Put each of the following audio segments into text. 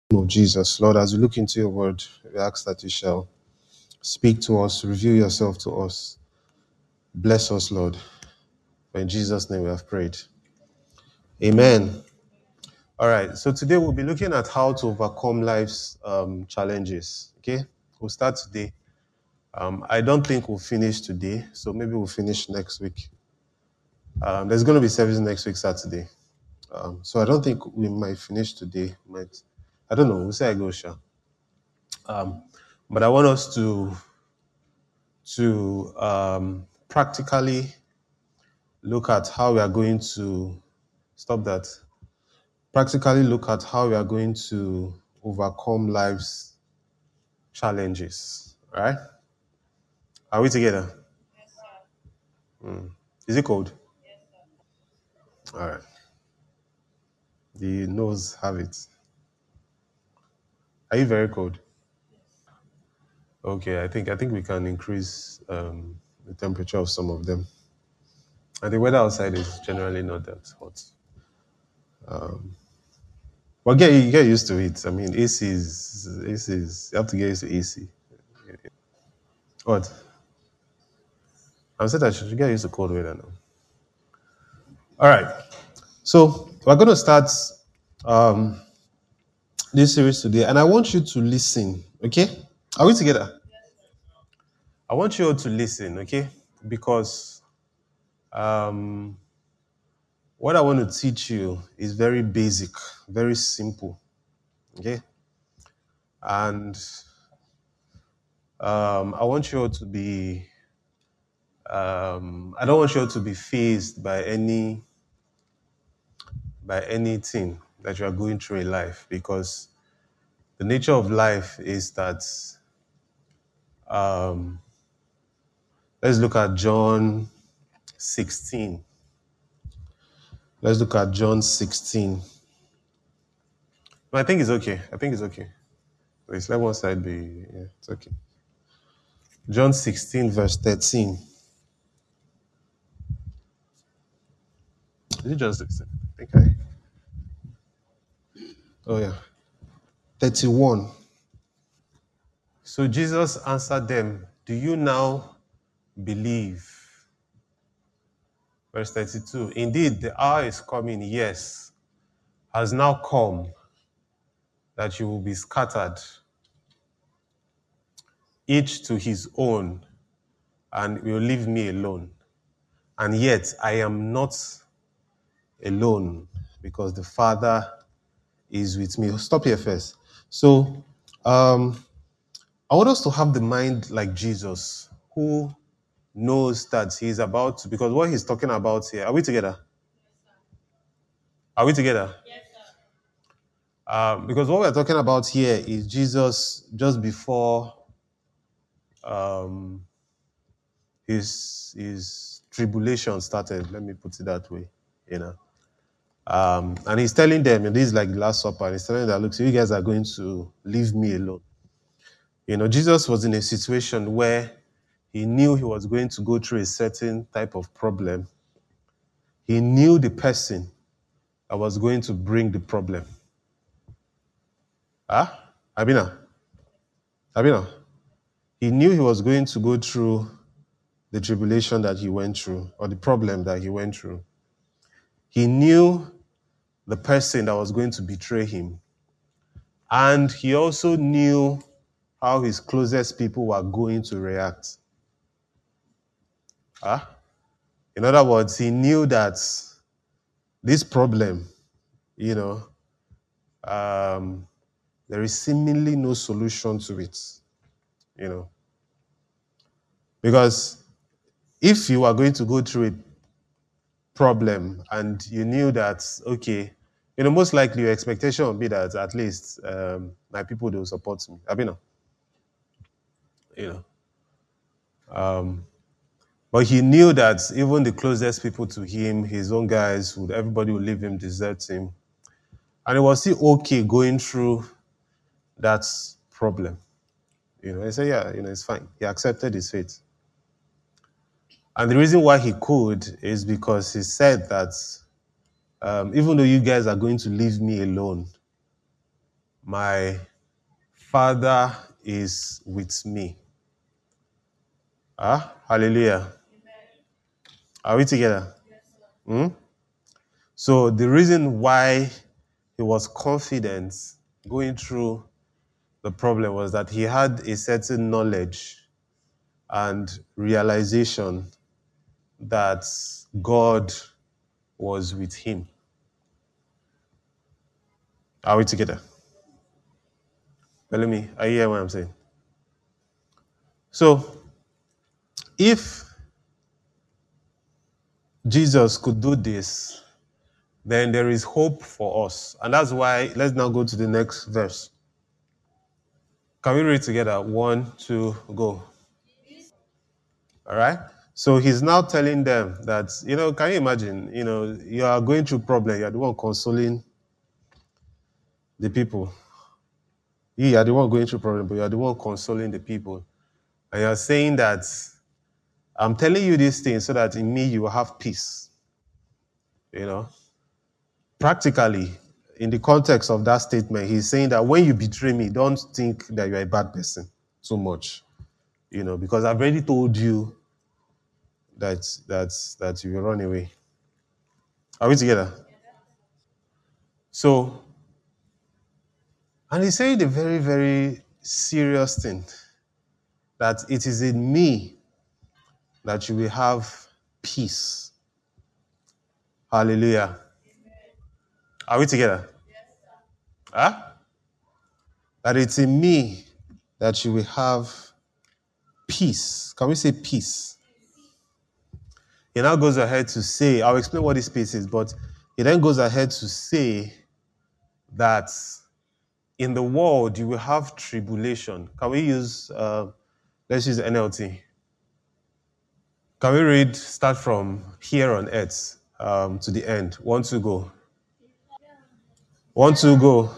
name of Jesus, Lord, as we look into your word, we ask that you shall speak to us, reveal yourself to us. Bless us, Lord. For in Jesus' name we have prayed. Amen. All right, so today we'll be looking at how to overcome life's challenges. Okay, we'll start today. I don't think we'll finish today, so maybe we'll finish next week. There's going to be service next week, Saturday. So I don't think we might finish today. I don't know. We'll see how it goes, Sha. But I want us to practically look at how we are going to stop that. Practically look at how we are going to overcome life's challenges. All right? Are we together? Is it cold? All right. The nose have it. Are you very cold? Okay, I think we can increase the temperature of some of them. And the weather outside is generally not that hot. But you get used to it. I mean, AC is you have to get used to AC. What? I'm saying that you should get used to cold weather now. All right. So we're going to start um, this series today, and I want you to listen. Okay? Are we together? I want you all to listen. Okay? Because um, what I want to teach you is very basic, very simple. Okay? And I want you all to be. I don't want you all to be fazed by anything that you are going through in life, because the nature of life is that um, let's look at John 16. Let's look at John 16. No, I think it's okay. I think it's okay. Wait, let one side be. Yeah, it's okay. John 16, verse 13. Is it John 16? I think I. Oh, yeah. 31. So Jesus answered them, "Do you now believe?" Verse 32. "Indeed, the hour is coming, yes, has now come, that you will be scattered, each to his own, and will leave me alone. And yet I am not alone, because the Father is with me." Stop here first. So I want us to have the mind like Jesus, who knows that he's about to, because what he's talking about here, are we together? Are we together? Because what we're talking about here is Jesus just before um, his tribulation started. Let me put it that way, you know. And he's telling them, and this is like the Last Supper, and he's telling them that, look, so you guys are going to leave me alone. You know, Jesus was in a situation where he knew he was going to go through a certain type of problem. He knew the person that was going to bring the problem. Abina? He knew he was going to go through the tribulation that he went through, or the problem that he went through. He knew the person that was going to betray him. And he also knew how his closest people were going to react. In other words, he knew that this problem, you know, there is seemingly no solution to it, you know. Because if you are going to go through a problem and you knew that, okay, you know, most likely your expectation would be that at least my people, they will support me. You know. But he knew that even the closest people to him, his own guys, everybody would leave him, desert him. And it was still okay going through that problem. You know, he said, yeah, you know, it's fine. He accepted his fate. And the reason why he could is because he said that even though you guys are going to leave me alone, My Father is with me. Ah, hallelujah. Are we together? Hmm? So the reason why he was confident going through the problem was that he had a certain knowledge and realization that God was with him. Are we together? Follow me. Are you hearing what I'm saying? So if Jesus could do this, then there is hope for us. And that's why, let's now go to the next verse. Can we read together? 1, 2, go. All right. So he's now telling them that, can you imagine, you are going through problem. You're the one consoling the people. You are the one going through problem, but you're the one consoling the people. And you're saying that I'm telling you these things so that in me you will have peace. Practically, in the context of that statement, he's saying that when you betray me, don't think that you're a bad person so much. Because I've already told you that you will run away. Are we together? So, and he's saying the very, very serious thing that it is in me that you will have peace. Hallelujah. Are we together? Huh? That it's in me that you will have peace. Can we say peace? He now goes ahead to say, I'll explain what this peace is, but he then goes ahead to say that in the world you will have tribulation. Can we use, let's use NLT. Can we read, start from here on earth to the end? 1, 2, go. 1, 2, go.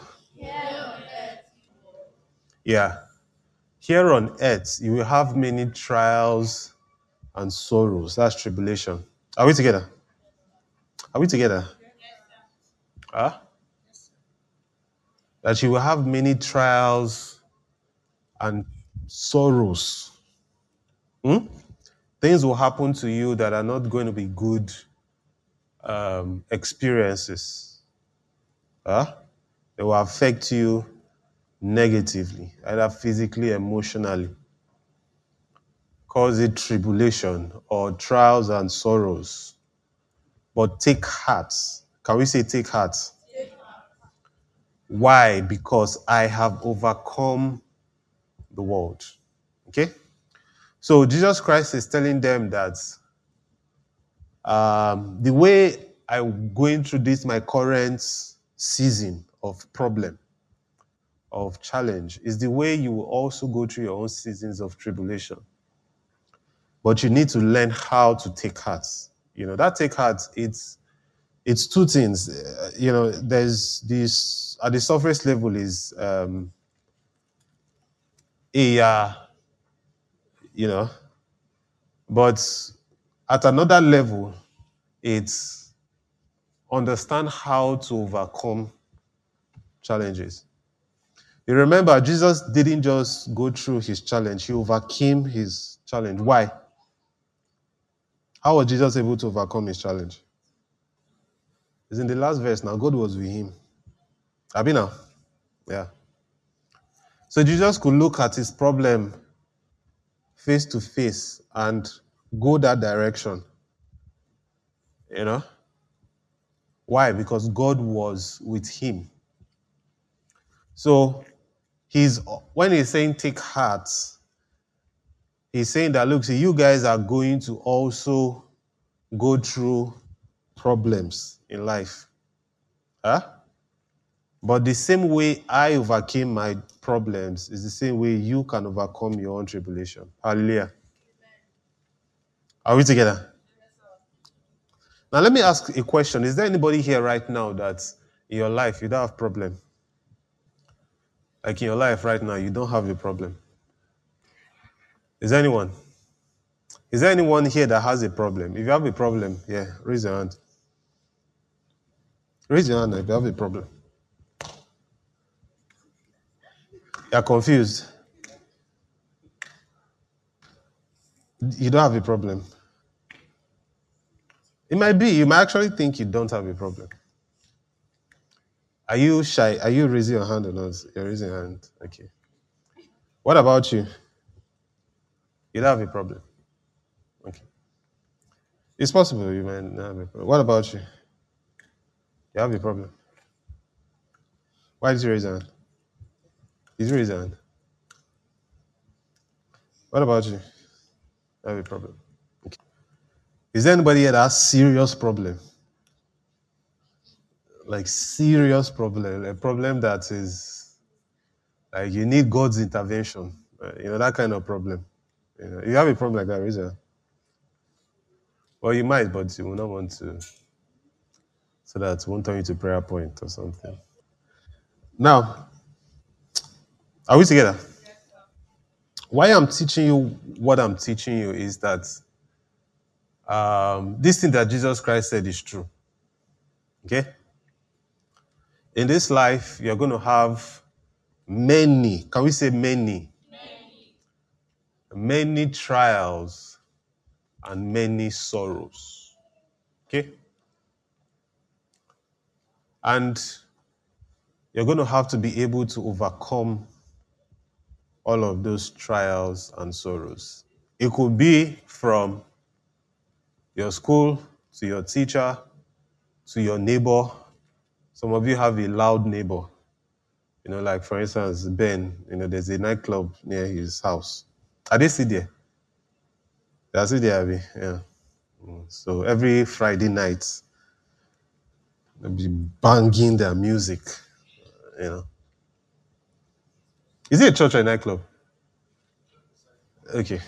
Yeah. Here on earth, you will have many trials and sorrows. That's tribulation. Are we together? Are we together? Huh? That you will have many trials and sorrows. Things will happen to you that are not going to be good experiences. Huh? They will affect you negatively, either physically, emotionally. Cause it tribulation or trials and sorrows. But take heart. Can we say take heart? Why? Because I have overcome the world. Okay? So Jesus Christ is telling them that the way I'm going through this, my current season of problem, of challenge, is the way you will also go through your own seasons of tribulation. But you need to learn how to take heart. That take heart, it's two things. There's this, at the surface level is you know, but at another level, it's understand how to overcome challenges. You remember, Jesus didn't just go through his challenge, he overcame his challenge. Why? How was Jesus able to overcome his challenge? It's in the last verse now. God was with him. Abi now? Yeah. So Jesus could look at his problem face to face and go that direction. Why? Because God was with him. So when he's saying take heart, he's saying that, look, see, you guys are going to also go through problems in life. Huh? But the same way I overcame my problems is the same way you can overcome your own tribulation. Hallelujah. Are we together? Now let me ask a question. Is there anybody here right now that in your life you don't have problem? Like in your life right now, you don't have a problem. Is there anyone? Is there anyone here that has a problem? If you have a problem, yeah, raise your hand. Raise your hand if you have a problem. You're confused. You don't have a problem. It might be. You might actually think you don't have a problem. Are you shy? Are you raising your hand or not? You're raising your hand. Okay. What about you? You don't have a problem. Okay. It's possible you might not have a problem. What about you? You have a problem. Why did you raise your hand? Did you raise your hand? What about you? You have a problem. Okay. Is there anybody here that has serious problem? Like serious problem, a problem that is like you need God's intervention. That kind of problem. You have a problem like that, raise your hand. Well, you might, but you will not want to, so that it won't turn you to prayer point or something. Now, are we together? Why I'm teaching you what I'm teaching you is that this thing that Jesus Christ said is true. Okay? In this life, you're going to have many, can we say many? Many trials and many sorrows. Okay? And you're going to have to be able to overcome all of those trials and sorrows. It could be from your school to your teacher to your neighbor. Some of you have a loud neighbor. Like for instance, Ben, there's a nightclub near his house. Are they still there? They are still there, Abby. Yeah. So every Friday night, they'll be banging their music. You know. Is it a church or a nightclub? Okay.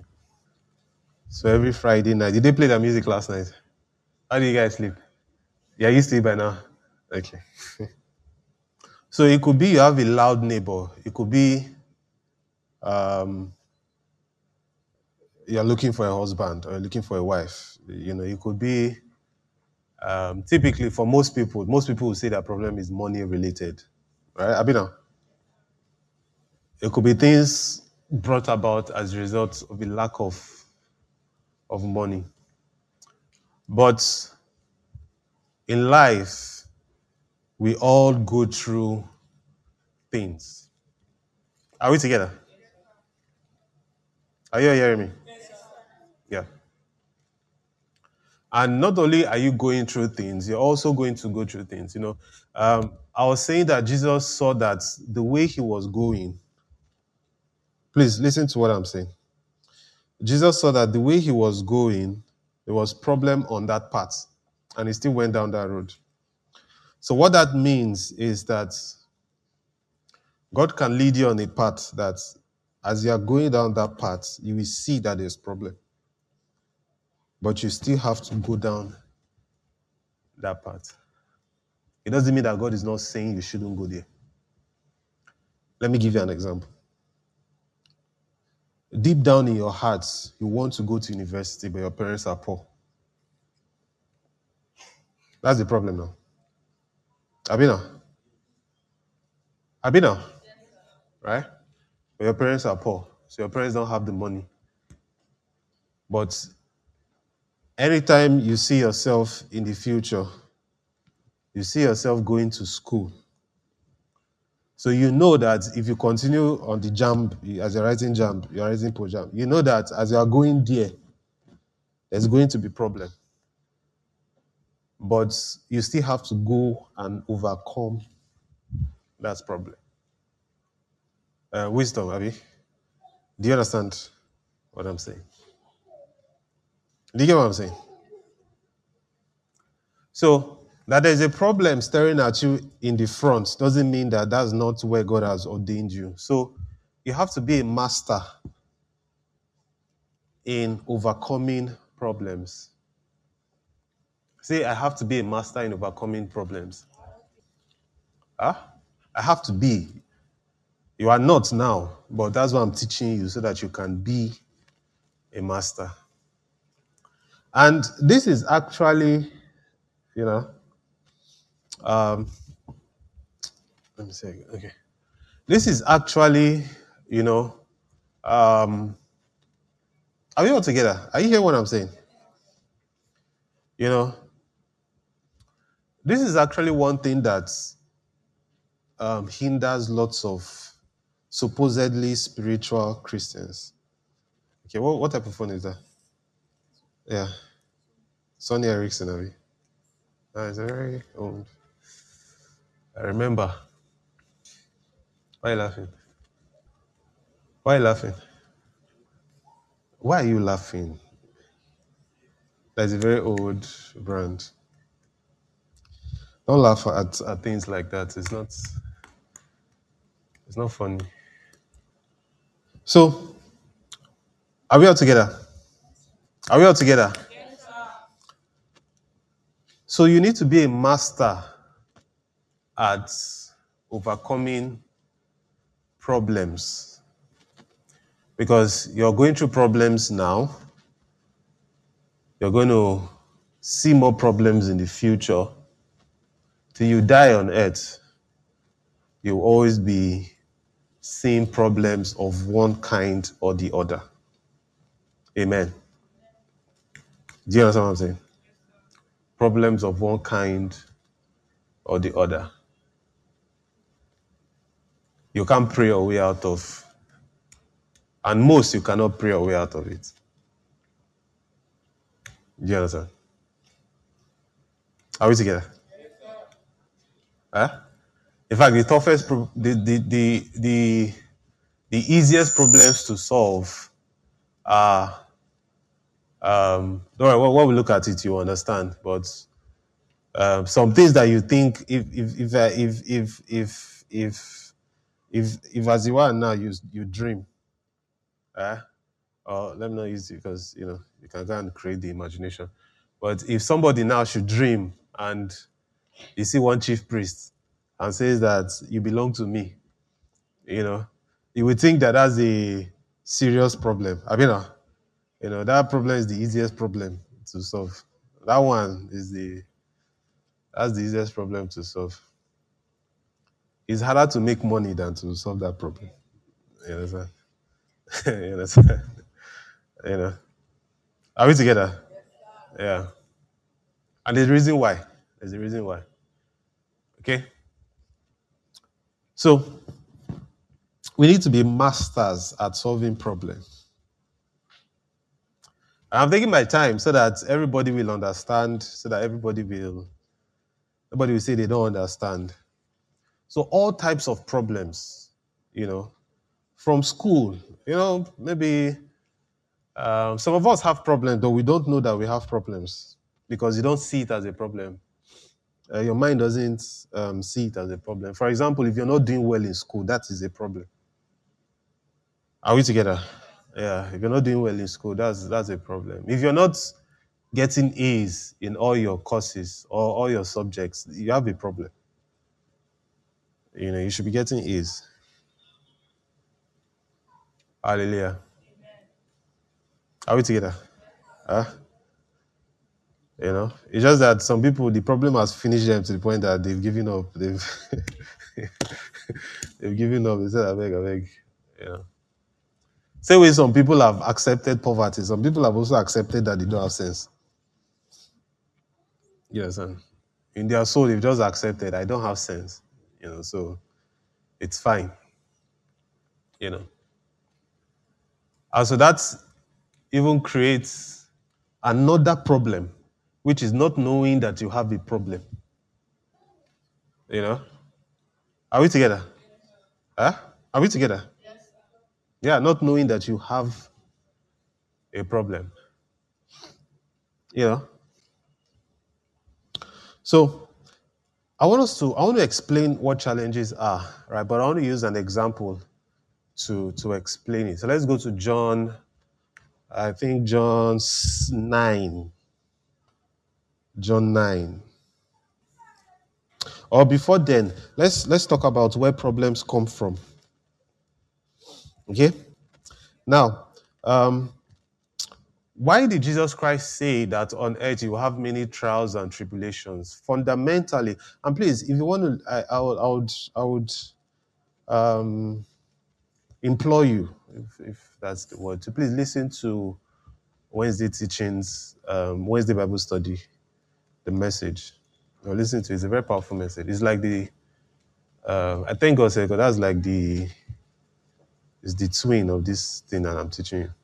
So every Friday night, did they play their music last night? How do you guys sleep? Yeah, you sleep by now. Okay. So it could be you have a loud neighbor. It could be um, you're looking for a husband or you're looking for a wife. It could be typically for most people will say their problem is money related, right? Abina, it could be things brought about as a result of a lack of money. But in life, we all go through things. Are we together? Are you hearing me? Yeah. And not only are you going through things, you're also going to go through things. I was saying that Jesus saw that the way he was going. Please listen to what I'm saying. Jesus saw that the way he was going, there was problem on that path, and he still went down that road. So what that means is that God can lead you on a path that as you are going down that path, you will see that there's problem. But you still have to go down that path. It doesn't mean that God is not saying you shouldn't go there. Let me give you an example. Deep down in your hearts, you want to go to university, but your parents are poor. That's the problem now. Abina, right? But your parents are poor, so your parents don't have the money. But anytime you see yourself in the future, you see yourself going to school. So you know that if you continue on the jump, as you're writing jump, you're writing pro jump, you know that as you are going there, there's going to be problem. But you still have to go and overcome that problem. Wisdom, Abby. Do you understand what I'm saying? Do you get what I'm saying? So that there's a problem staring at you in the front doesn't mean that that's not where God has ordained you. So you have to be a master in overcoming problems. Say, I have to be a master in overcoming problems. Huh? I have to be. You are not now, but that's what I'm teaching you so that you can be a master. And this is actually, you know, let me say, okay. This is actually, you know, um, are we all together? Are you hearing what I'm saying? You know, this is actually one thing that hinders lots of supposedly spiritual Christians. Okay, what type of phone is that? Yeah, Sony Ericsson, Abi. It's very old. I remember. Why are you laughing? Why are you laughing? Why are you laughing? That's a very old brand. Don't laugh at things like that. It's not funny. So, are we all together? Are we all together? So you need to be a master at overcoming problems because you're going through problems now. You're going to see more problems in the future. Till you die on earth, you'll always be seeing problems of one kind or the other. Amen. Do you understand what I'm saying? Problems of one kind or the other. You can't pray your way out of, and most you cannot pray your way out of it. Do you understand? Are we together? Huh? In fact, the toughest, the easiest problems to solve are, don't worry, when we look at it, you understand. But some things that you think, if as you are now, you dream, or let me not use it because you can go and create the imagination. But if somebody now should dream and you see one chief priest and says that you belong to me, you would think that that's a serious problem. I mean, that problem is the easiest problem to solve. That one that's the easiest problem to solve. It's harder to make money than to solve that problem. You understand? You understand? You know. Are we together? Yeah. And there's a reason why. There's a reason why. Okay? So we need to be masters at solving problems. I'm taking my time so that everybody will understand, so that nobody will say they don't understand. So all types of problems, from school, maybe some of us have problems, but we don't know that we have problems because you don't see it as a problem. Your mind doesn't see it as a problem. For example, if you're not doing well in school, that is a problem. Are we together? Yeah. If you're not doing well in school, that's a problem. If you're not getting A's in all your courses or all your subjects, you have a problem. You should be getting A's. Hallelujah. Are we together? Huh? It's just that some people, the problem has finished them to the point that they've given up. They've given up. They said, I beg. Same way some people have accepted poverty. Some people have also accepted that they don't have sense. You understand? In their soul, they've just accepted, I don't have sense. So it's fine. And so that even creates another problem, which is not knowing that you have a problem. Are we together? Huh? Are we together? Yeah, not knowing that you have a problem. So I want to explain what challenges are, right? But I want to use an example to explain it. So let's go to John, I think John 9. John 9. Or before then, let's talk about where problems come from. Okay? Now, why did Jesus Christ say that on earth you will have many trials and tribulations? Fundamentally, and please, if you want to, um, implore you, if that's the word, to please listen to Wednesday teachings, Wednesday Bible study, the message. Listen to it. It's a very powerful message. It's like I thank God said, because that's like it's the twin of this thing that I'm teaching you.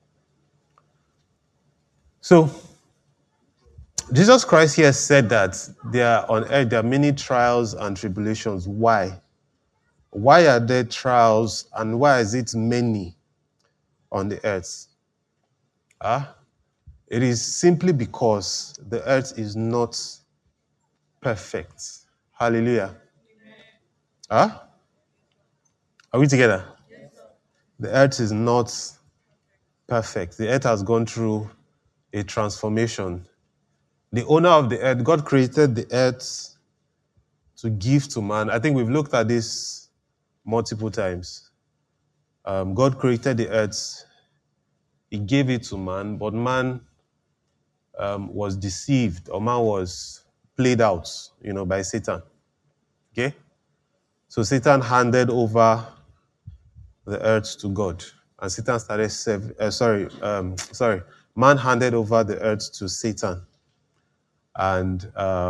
So, Jesus Christ here said that on earth there are many trials and tribulations. Why? Why are there trials and why is it many on the earth? It is simply because the earth is not perfect. Hallelujah. Huh? Are we together? The earth is not perfect. The earth has gone through a transformation. The owner of the earth, God created the earth to give to man. I think we've looked at this multiple times. God created the earth, he gave it to man, but man was deceived, or man was played out, by Satan. Okay? So Satan handed over the earth to God. And Satan man handed over the earth to Satan. And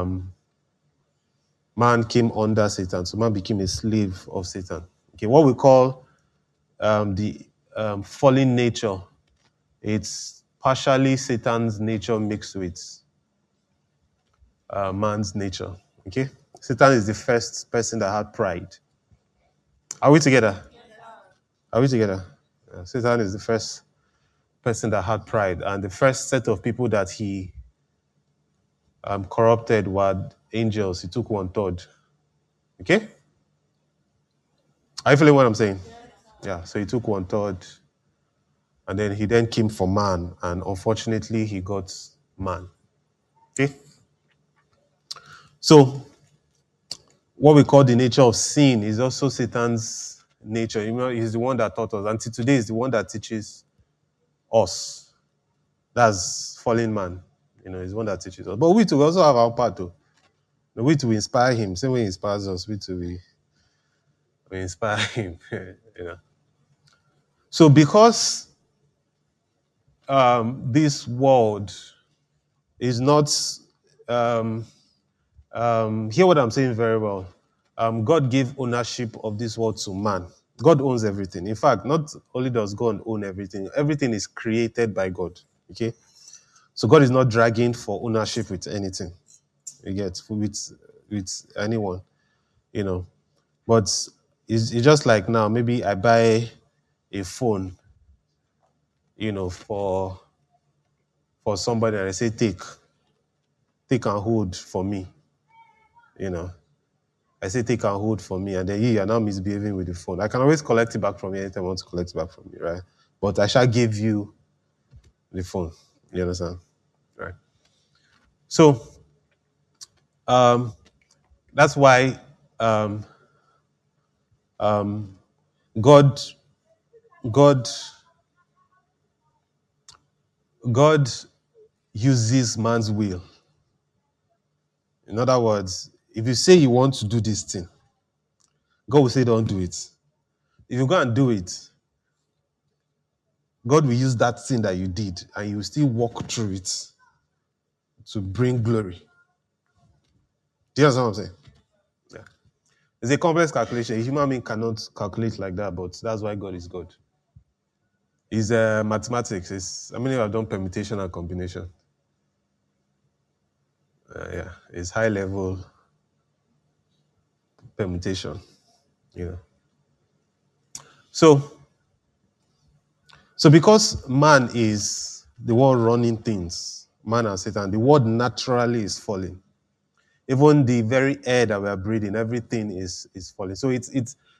man came under Satan. So man became a slave of Satan. Okay, what we call the fallen nature, it's partially Satan's nature mixed with man's nature. Okay? Satan is the first person that had pride. Are we together? Are we together? Satan is the first person that had pride, and the first set of people that he corrupted were angels. He took 1/3. Okay? Are you feeling what I'm saying? Yeah, so he took 1/3, and then he then came for man, and unfortunately he got man. Okay? So what we call the nature of sin is also Satan's nature. He's the one that taught us. Until today, he's the one that teaches us. That's fallen man. He's the one that teaches us. But we too also have our part too. We too inspire him. Same way he inspires us, we too we inspire him. So because this world is not hear what I'm saying very well. God gave ownership of this world to man. God owns everything. In fact, not only does God own everything is created by God. Okay? So God is not dragging for ownership with anything. You get with anyone, But it's just like now, maybe I buy a phone, for somebody and I say, take and hold for me, I say, take and hold for me, and then you are now misbehaving with the phone. I can always collect it back from you anytime I want to collect it back from you, right? But I shall give you the phone. You understand? Right. So that's why God God God uses man's will. In other words, if you say you want to do this thing, God will say don't do it. If you go and do it, God will use that thing that you did and you will still walk through it to bring glory. Do you understand what I'm saying? Yeah. It's a complex calculation. A human being cannot calculate like that, but that's why God is God. It's mathematics. How many have done permutation and combination? Yeah, it's high level permutation. So because man is the one running things, man and Satan, the world naturally is falling. Even the very air that we are breathing, everything is falling. So it's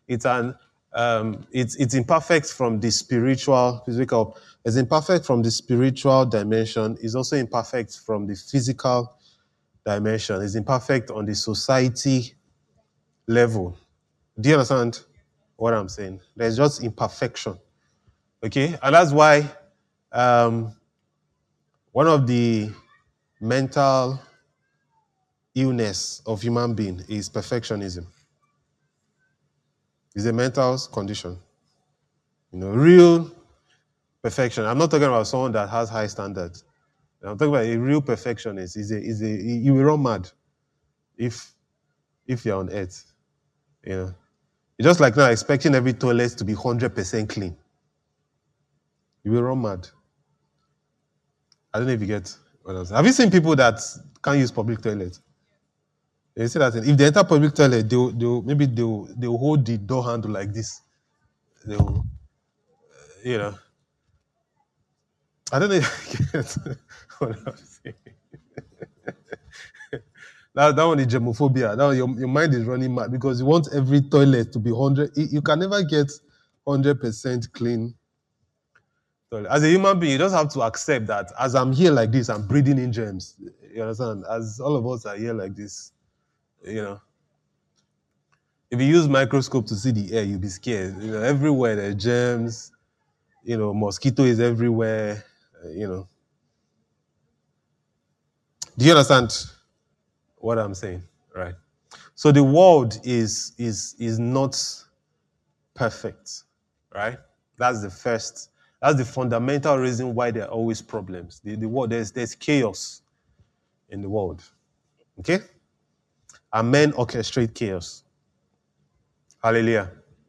imperfect from the spiritual. Please wake up. It's imperfect from the spiritual dimension. It's also imperfect from the physical dimension. It's imperfect on the society level. Do you understand what I'm saying? There's just imperfection. Okay, and that's why one of the mental illness of human being is perfectionism. It's a mental condition. Real perfection. I'm not talking about someone that has high standards. I'm talking about a real perfectionist. You will run mad if you're on earth. You know, it's just like now expecting every toilet to be 100% clean. You will run mad. I don't know if you get what I'm saying. Have you seen people that can't use public toilets? They say that if they enter public toilet, they'll hold the door handle like this. They'll, you know, I don't know if you get what I'm saying. That one is germophobia. That one, your mind is running mad because you want every toilet to be 100. You can never get 100% clean toilet. As a human being, you just have to accept that as I'm here like this, I'm breathing in germs. You understand? As all of us are here like this, you know. If you use microscope to see the air, you'll be scared. Everywhere there are germs. Mosquito is everywhere. You know. Do you understand what I'm saying? Right. So the world is not perfect, right? That's the first. That's the fundamental reason why there are always problems. The world there's chaos in the world. Okay, and men orchestrate chaos. Hallelujah.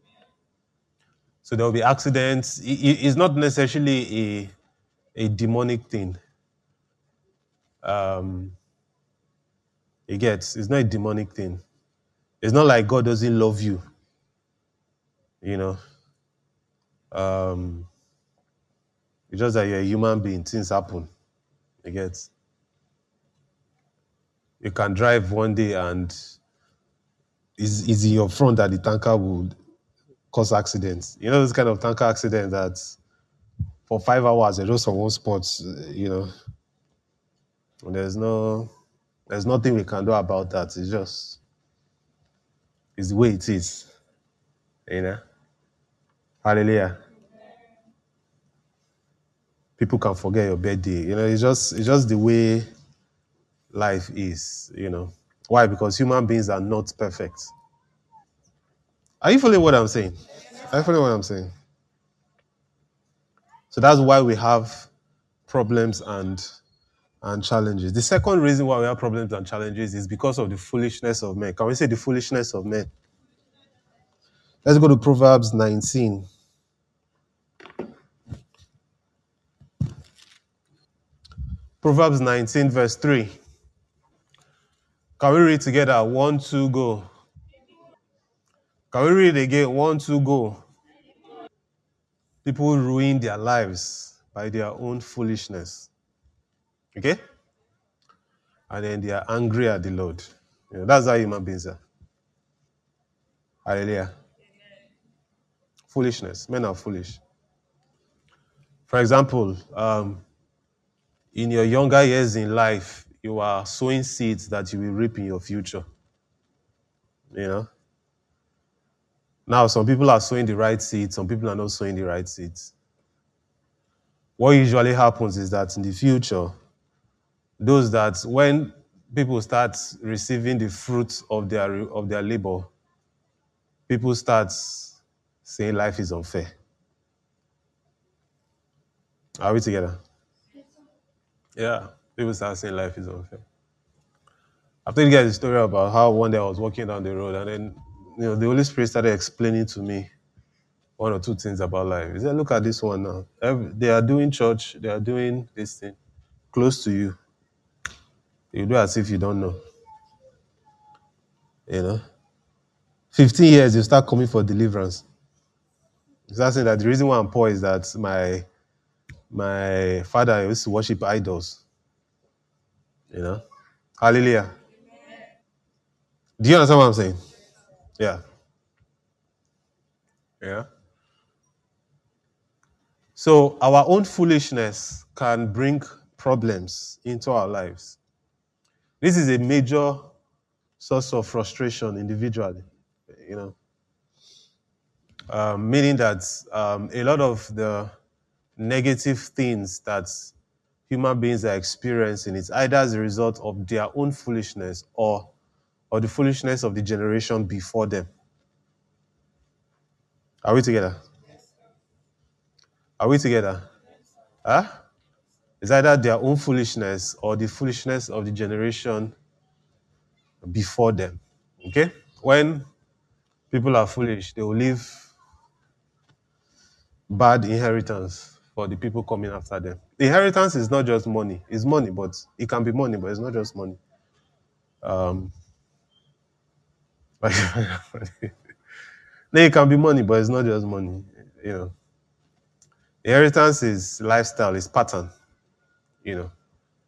So there will be accidents. It's not necessarily a demonic thing. Um, it's not a demonic thing. It's not like God doesn't love you. You know, um, it's just that you're a human being. Things happen. You get. You can drive one day and is in your front that the tanker would cause accidents. Those kind of tanker accidents that for 5 hours they're just on one spot. There's nothing we can do about that. It's the way it is. You know. Hallelujah. People can forget your birthday. It's just the way life is. Why? Because human beings are not perfect. Are you following what I'm saying? Are you following what I'm saying? So that's why we have problems and challenges. The second reason why we have problems and challenges is because of the foolishness of men. Can we say the foolishness of men? Let's go to Proverbs 19. Proverbs 19, verse 3. Can we read together? 1, 2, go. Can we read it again? 1, 2, go. People ruin their lives by their own foolishness. Okay? And then they are angry at the Lord. That's how human beings are. Hallelujah. Foolishness. Men are foolish. For example, in your younger years in life, you are sowing seeds that you will reap in your future. Now, some people are sowing the right seeds, some people are not sowing the right seeds. What usually happens is that in the future, when people start receiving the fruits of their labor, people start saying life is unfair. Are we together? Yeah, people start saying life is unfair. I've told you guys a story about how one day I was walking down the road and then, the Holy Spirit started explaining to me one or two things about life. He said, look at this one now. They are doing church, they are doing this thing close to you. You do as if you don't know. 15 years, you start coming for deliverance. You start saying that the reason why I'm poor is that my father used to worship idols. Hallelujah. Do you understand what I'm saying? Yeah. Yeah. So our own foolishness can bring problems into our lives. This is a major source of frustration individually, meaning that a lot of the negative things that human beings are experiencing is either as a result of their own foolishness or the foolishness of the generation before them. Are we together? Are we together? Huh? It's either their own foolishness or the foolishness of the generation before them. Okay? When people are foolish, they will leave bad inheritance for the people coming after them. Inheritance is not just money. It's money, but it can be money, but it's not just money. Um, no, it can be money, but it's not just money. You know, inheritance is lifestyle, is pattern. You know,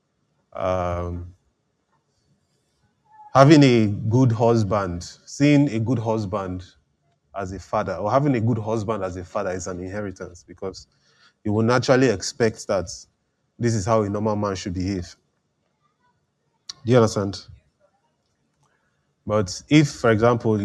having a good husband, seeing a good husband as a father, or having a good husband as a father is an inheritance because you will naturally expect that this is how a normal man should behave. Do you understand? But if, for example,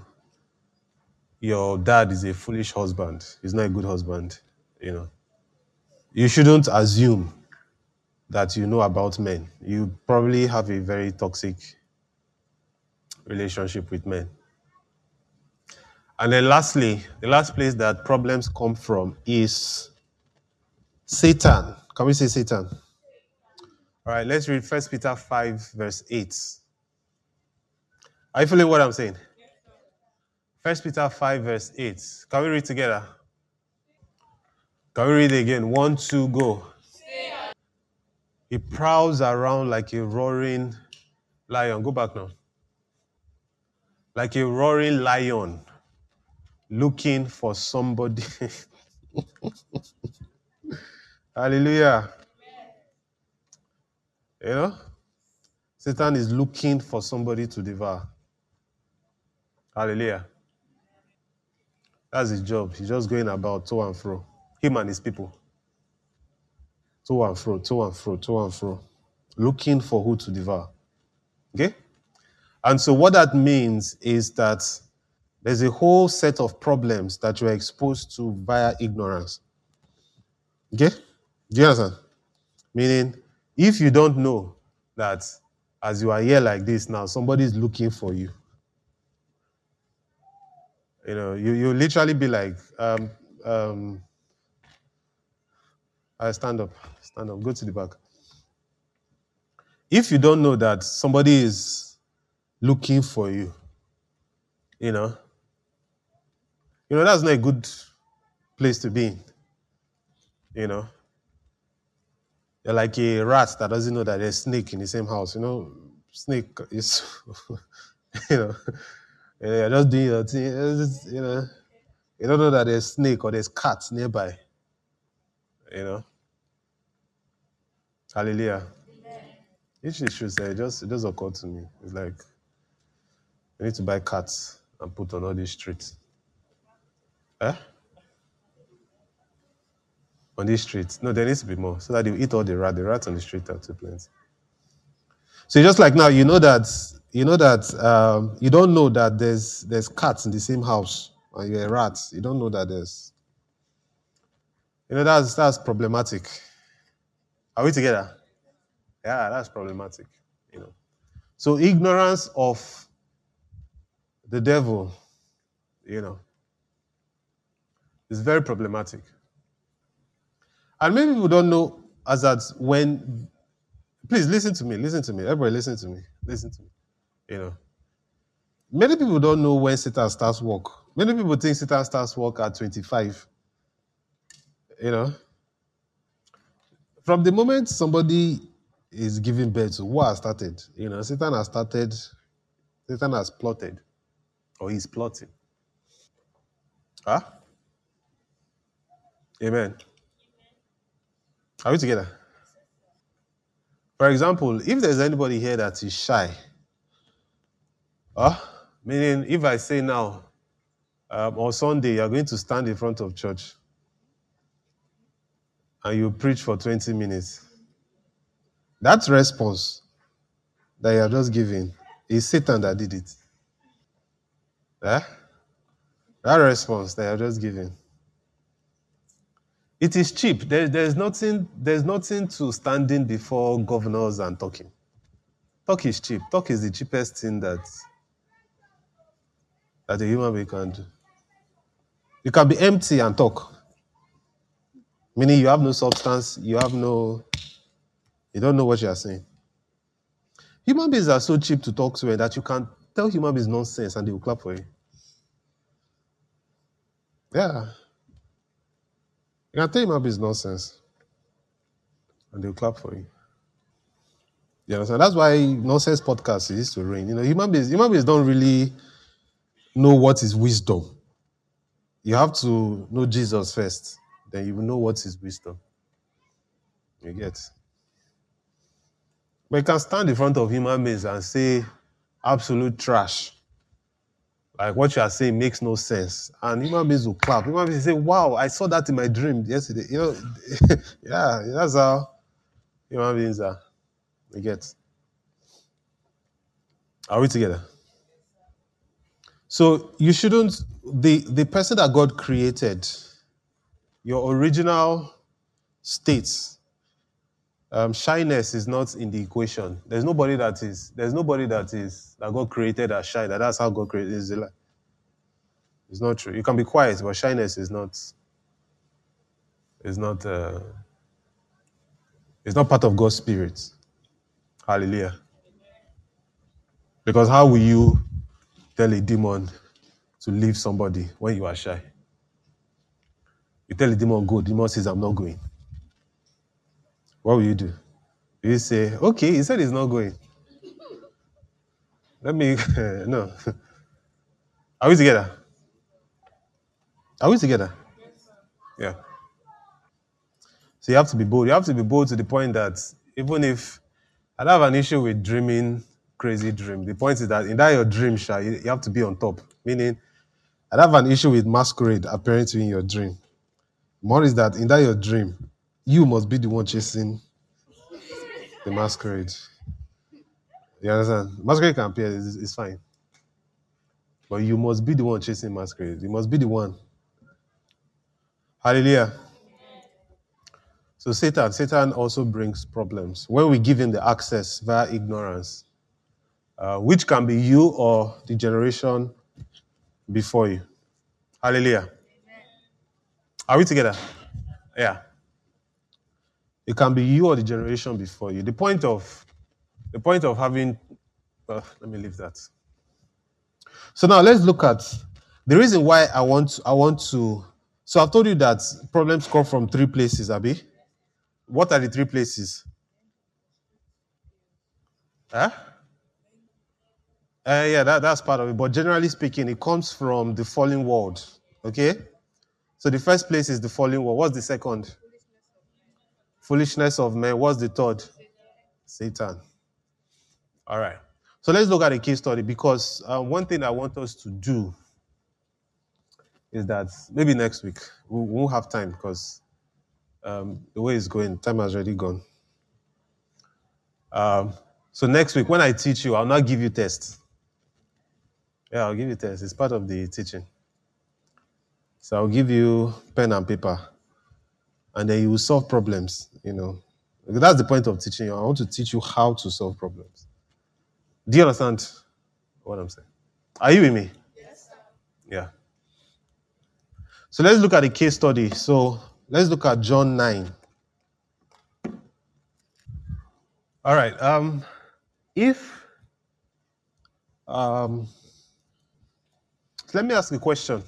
your dad is a foolish husband, he's not a good husband, you know, you shouldn't assume that you know about men. You probably have a very toxic relationship with men. And then lastly, the last place that problems come from is Satan. Can we say Satan? All right, let's read First Peter 5, verse 8. Are you feeling what I'm saying? First Peter 5, verse 8. Can we read together? Can we read it again? One, two, go. He prowls around like a roaring lion. Go back now. Like a roaring lion looking for somebody. Hallelujah. You know, Satan is looking for somebody to devour. Hallelujah. That's his job. He's just going about to and fro. Him and his people. To and fro, to and fro, to and fro. Looking for who to devour. Okay? And so what that means is that there's a whole set of problems that you're exposed to via ignorance. Okay? Do you understand? Meaning, if you don't know that as you are here like this now, somebody is looking for you. You know, you literally be like, I stand up, go to the back. If you don't know that somebody is looking for you, you know, that's not a good place to be in. You know, you're like a rat that doesn't know that there's snake in the same house. You know, snake is, you know, you're just doing your thing. You know, you don't know that there's snake or there's cats nearby. You know, hallelujah. Each issue say it just occurred to me. It's like we need to buy cats and put on all these streets. Eh? On these streets. No, there needs to be more so that they eat all the rat. The rats on the street are too plenty. So just like now, you don't know that there's cats in the same house and you're a rat. You don't know that there's that's problematic. Are we together? Yeah, that's problematic. You know. So ignorance of the devil, you know, is very problematic. And many people don't know as that when please listen to me, everybody listen to me. You know. Many people don't know when Satan starts work. Many people think Satan starts work at 25. You know, from the moment somebody is giving birth to who has started, Satan has plotted, or he's plotting. Huh? Amen. Are we together? For example, if there's anybody here that is shy, huh? Meaning if I say now, on Sunday, you're going to stand in front of church and you preach for 20 minutes, that response that you're just giving is Satan that did it. Eh? That response that you're just giving. It is cheap. There's nothing to standing before governors and talking. Talk is cheap. Talk is the cheapest thing that a human being can do. You can be empty and talk, meaning you have no substance, you don't know what you are saying. Human beings are so cheap to talk to that you can tell human beings nonsense and they will clap for you. Yeah. You can tell human beings nonsense and they'll clap for you. You understand? That's why nonsense podcasts used to reign. Human beings don't really know what is wisdom. You have to know Jesus first. Then you will know what is wisdom. You get? But you can stand in front of human beings and say absolute trash. Like what you are saying makes no sense. And human beings will clap. Human beings say, wow, I saw that in my dream yesterday. Yeah, that's how human beings are. You get? Are we together? So you shouldn't, the person that God created, your original state, shyness is not in the equation. That God created as shy. That's how God created is. It's not true. You can be quiet, but shyness is not it's not part of God's spirit. Hallelujah. Because how will you tell a demon to leave somebody when you are shy? You tell a demon go, demon says I'm not going. What will you do? You say, okay, he said he's not going. Let me no. Are we together? Are we together? Yeah. So you have to be bold. You have to be bold to the point that even if I don't have an issue with dreaming crazy dream, the point is that in that your dream, you have to be on top. Meaning, I don't have an issue with masquerade appearing to you in your dream. More is that in that your dream, you must be the one chasing the masquerade. You understand? Masquerade can appear, it's fine. But you must be the one chasing masquerade. You must be the one. Hallelujah. So Satan also brings problems. When we give him the access via ignorance, which can be you or the generation before you. Hallelujah. Are we together? Yeah. It can be you or the generation before you. The point of having let me leave that. So now let's look at the reason why I want to. So I've told you that problems come from three places, Abi. What are the three places? Huh? Yeah, that's part of it. But generally speaking, it comes from the fallen world. Okay? So the first place is the fallen world. What's the second? Foolishness of men. What's the third? Satan. All right. So let's look at a case study because one thing I want us to do is that maybe next week we won't have time because the way it's going, time has already gone. So next week when I teach you, I'll not give you tests. Yeah, I'll give you tests. It's part of the teaching. So I'll give you pen and paper, and then you will solve problems. That's the point of teaching you. I want to teach you how to solve problems. Do you understand what I'm saying? Are you with me? Yeah. So let's look at the case study. So let's look at John 9. All right. If let me ask a question.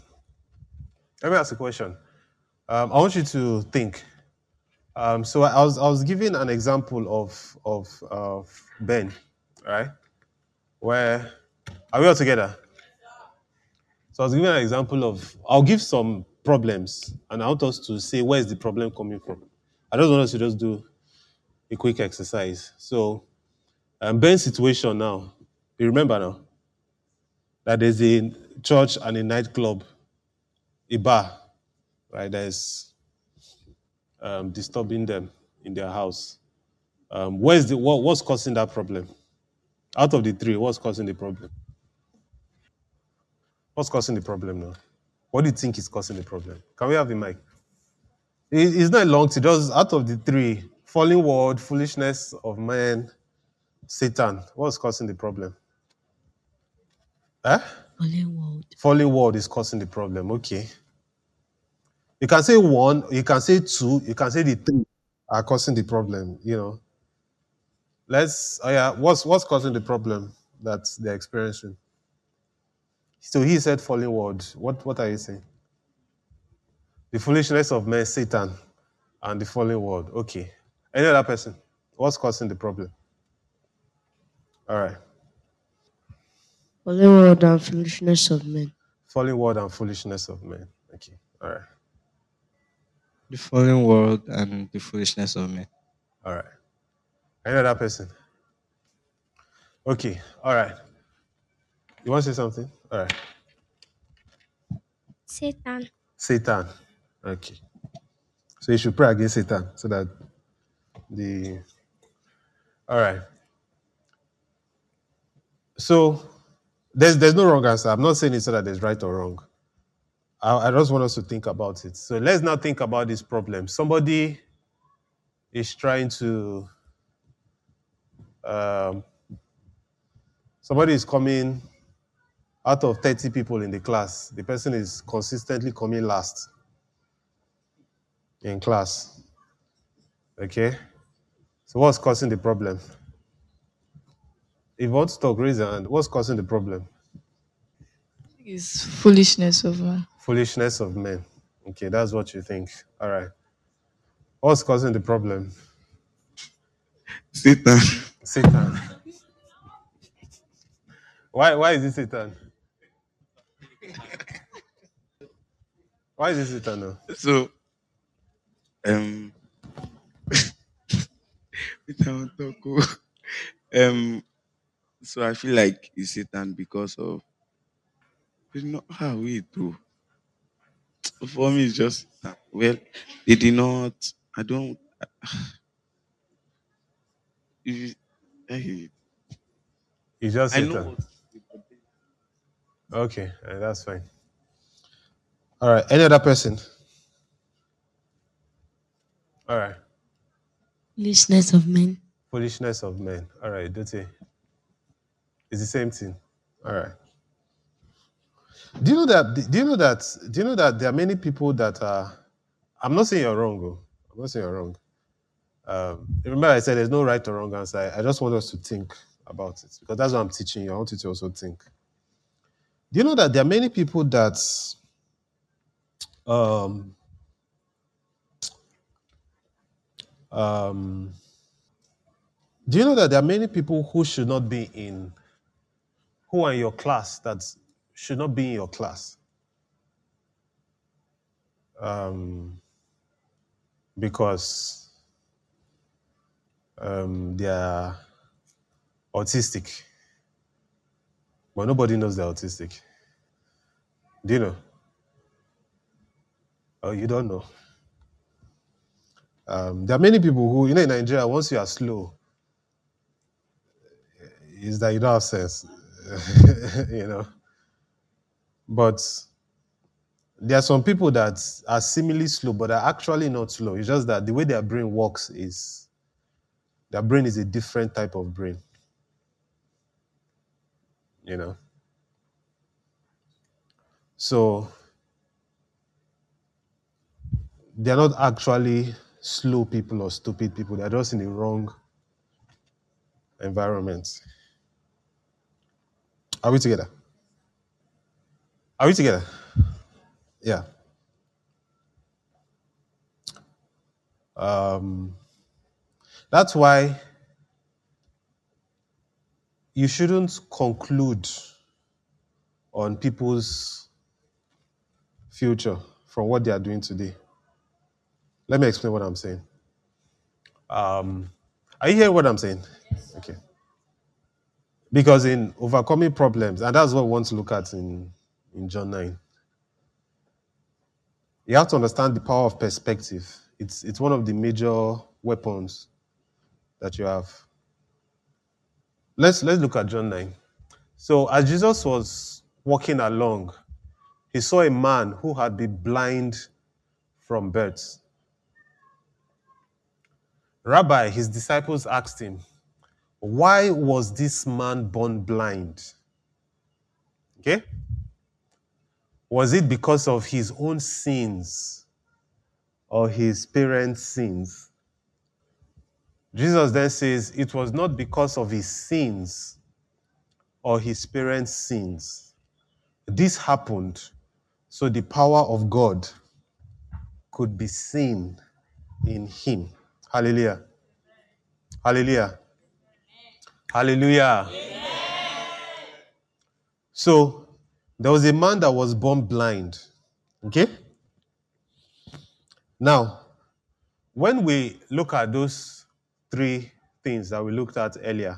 I want you to think. So I was giving an example of Ben, right? Where are we all together? So I was giving an example of I'll give some problems and I want us to say where is the problem coming from. I just want us to just do a quick exercise. So Ben's situation now, you remember now that there's a church and a nightclub, a bar, right? There's disturbing them in their house. What's causing that problem? Out of the three, what's causing the problem? What's causing the problem now? What do you think is causing the problem? Can we have the mic? It's not long to just out of the three, falling world, foolishness of man, Satan. What's causing the problem? Huh? Fallen world. Falling world is causing the problem. Okay. You can say one, you can say two, you can say the three are causing the problem. Let's. Oh yeah, what's causing the problem that they're experiencing? So he said, "Falling word." What are you saying? The foolishness of men, Satan, and the falling world. Okay. Any other person? What's causing the problem? All right. Fallen world and foolishness of men. Falling world and foolishness of men. Okay. All right. The fallen world and the foolishness of men. All right. Any other person? Okay. All right. You want to say something? All right. Satan. Satan. Okay. So you should pray against Satan so that the. All right. So there's no wrong answer. I'm not saying it so that there's right or wrong. I just want us to think about it. So let's now think about this problem. Somebody is trying to. Um, somebody is coming out of 30 people in the class. The person is consistently coming last in class. Okay. So what's causing the problem? If you want to talk, raise your hand. What's causing the problem? Is foolishness of man. Foolishness of men. Okay, that's what you think. All right. What's causing the problem? Satan. Satan. Why is it Satan? Why is it Satan now? So um with our talk, um so I feel like it's Satan because of you know how we do. For me it's just Satan. Well, they did not I don't if you, I, It's just I know Satan. what to say, but Okay, that's fine. All right. Any other person? All right. Foolishness of men. Foolishness of men. All right, Dote. It's the same thing. All right. Do you know that? Do you know that? Do you know that there are many people that are? I'm not saying you're wrong. Oh. I'm not saying you're wrong. Remember, I said there's no right or wrong answer. I just want us to think about it because that's what I'm teaching you. I want you to also think. Do you know that there are many people that um um do you know that there are many people who should not be in who are in your class that should not be in your class because they are autistic, but nobody knows they're autistic. Do you know? Oh, you don't know. There are many people who, in Nigeria, once you are slow, is that you don't have sense, you know. But there are some people that are seemingly slow, but are actually not slow. It's just that the way their brain works is their brain is a different type of brain, you know. So they're not actually slow people or stupid people. They're just in the wrong environment. Are we together? Are we together? Yeah. Um, that's why you shouldn't conclude on people's future from what they are doing today. Let me explain what I'm saying. Are you hearing what I'm saying? Okay. Because in overcoming problems, and that's what we want to look at in John 9, you have to understand the power of perspective. It's one of the major weapons that you have. Let's look at John 9. So as Jesus was walking along, he saw a man who had been blind from birth. Rabbi, his disciples asked him, why was this man born blind? Okay? Was it because of his own sins or his parents' sins. Jesus then says it was not because of his sins or his parents' sins. This happened so the power of God could be seen in him. Hallelujah. Hallelujah. Hallelujah. So there was a man that was born blind. Okay? Now, when we look at those three things that we looked at earlier,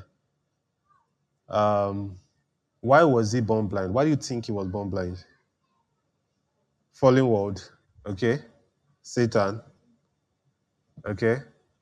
why was he born blind? Why do you think he was born blind? Fallen world, okay? Satan, okay?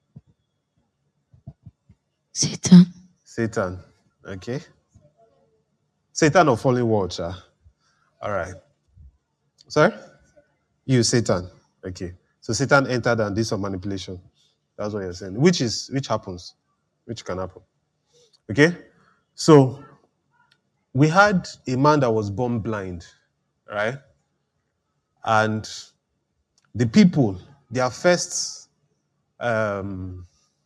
Satan. Satan, okay? Satan or fallen world, sir? All right. Sorry? You, Satan. Okay. So Satan entered and did some manipulation. That's what you're saying. Which happens. Which can happen. Okay? So we had a man that was born blind, right? And the people, their first, all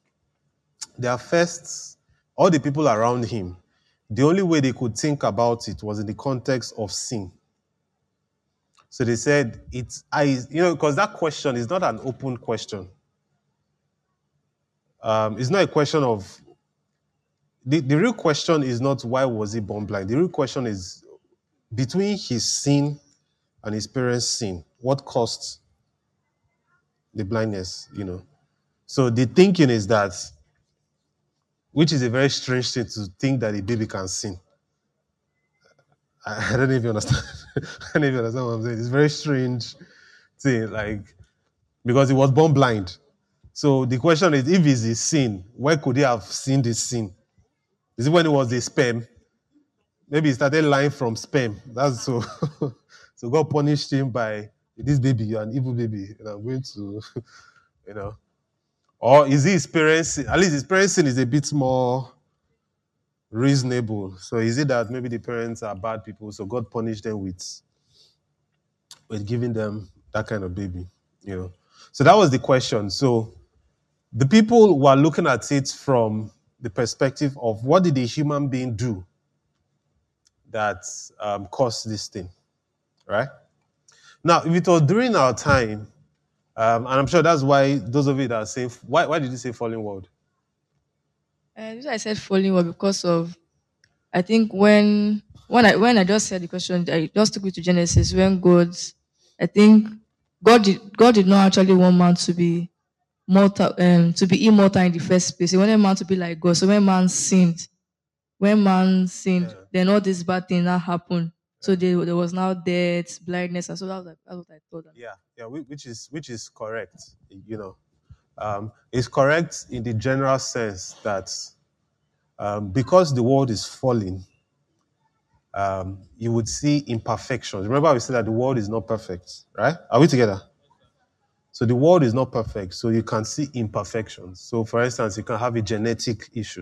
the people around him, the only way they could think about it was in the context of sin. So they said, because that question is not an open question. It's not a question of, the real question is not why was he born blind. The real question is between his sin and his parents' sin, what caused the blindness, So the thinking is that, which is a very strange thing to think that a baby can sin. I don't know if you understand. I don't know if you understand what I'm saying. It's a very strange thing, because he was born blind. So the question is, if it's a sin, where could he have seen this sin? Is it when it was a sperm? Maybe he started lying from sperm. That's so. So God punished him by this baby, you're an evil baby, and I'm going to, Or is he his parents' sin? At least his parents' sin is a bit more reasonable. So is it that maybe the parents are bad people, so God punished them with giving them that kind of baby, So that was the question. So the people were looking at it from the perspective of what did a human being do that caused this thing, right? Now, if it was during our time, and I'm sure that's why those of you that are saying, why did you say fallen world? I said falling well because of, I think when I just said the question, I just took it to Genesis when I think God did not actually want man to be mortal, to be immortal in the first place. He wanted man to be like God. So when man sinned, then all these bad things now happened. So there was now death, blindness, and so that's what I thought. Yeah, which is correct. It's correct in the general sense that because the world is falling, you would see imperfections. Remember, we said that the world is not perfect, right? Are we together? So the world is not perfect, so you can see imperfections. So, for instance, you can have a genetic issue.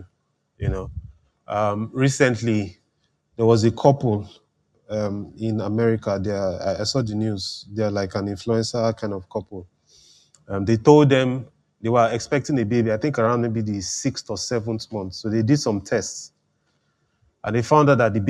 Recently, there was a couple in America. I saw the news. They're like an influencer kind of couple. They told them they were expecting a baby, I think around maybe the 6th or 7th month. So they did some tests. And they found out that the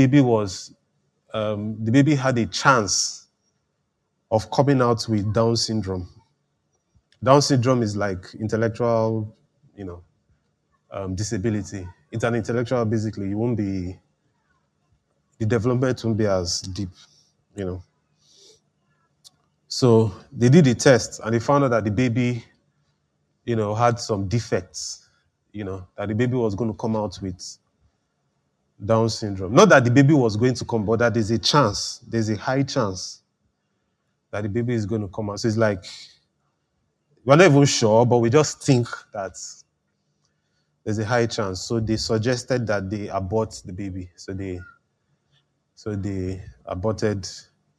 baby had a chance of coming out with Down syndrome. Down syndrome is like intellectual, disability. It's an intellectual, basically. The development won't be as deep, So they did the test and they found out that the baby, had some defects, that the baby was going to come out with Down syndrome. Not that the baby was going to come, but that there's a high chance that the baby is going to come out. So it's like, we're not even sure, but we just think that there's a high chance. So they suggested that they abort the baby. So they aborted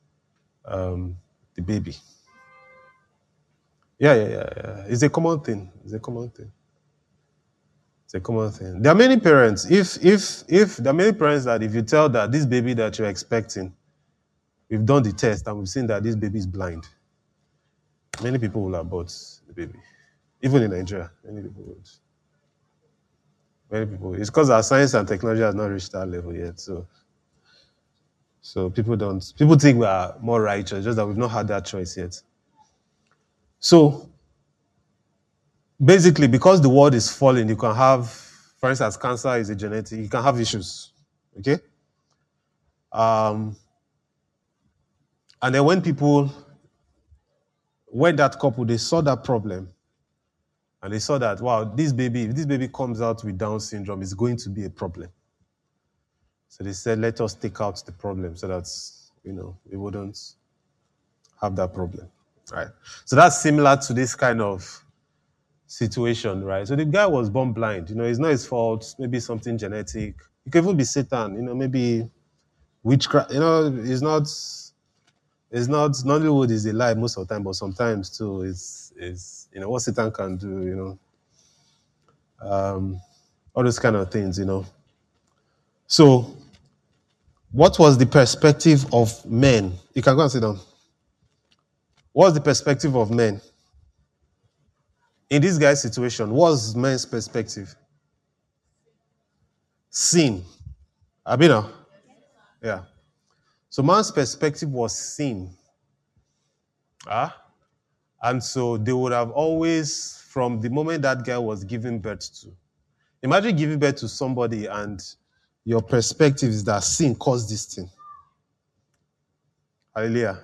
the baby. Yeah. It's a common thing. There are many parents. If there are many parents that if you tell that this baby that you're expecting, we've done the test and we've seen that this baby is blind, Many people will abort the baby. Even in Nigeria, many people would. Many people. It's because our science and technology has not reached that level yet. So people don't. People think we are more righteous, just that we've not had that choice yet. So basically, because the world is falling, you can have, for instance, cancer is a genetic. You can have issues. Okay. And then when that couple, they saw that problem, and they saw that, wow, if this baby comes out with Down syndrome, it's going to be a problem. So they said, let us take out the problem so that, we wouldn't have that problem, right? So that's similar to this kind of situation, right? So the guy was born blind. It's not his fault. Maybe something genetic. It could even be Satan. Maybe witchcraft. It's not Nollywood is a lie most of the time, but sometimes too, it's what Satan can do. All those kind of things. So, what was the perspective of men? You can go and sit down. What was the perspective of men in this guy's situation? What was men's perspective? Sin. Abina. Yeah. So man's perspective was sin. And so they would have always, from the moment that guy was given birth to, imagine giving birth to somebody and your perspective is that sin caused this thing. Hallelujah.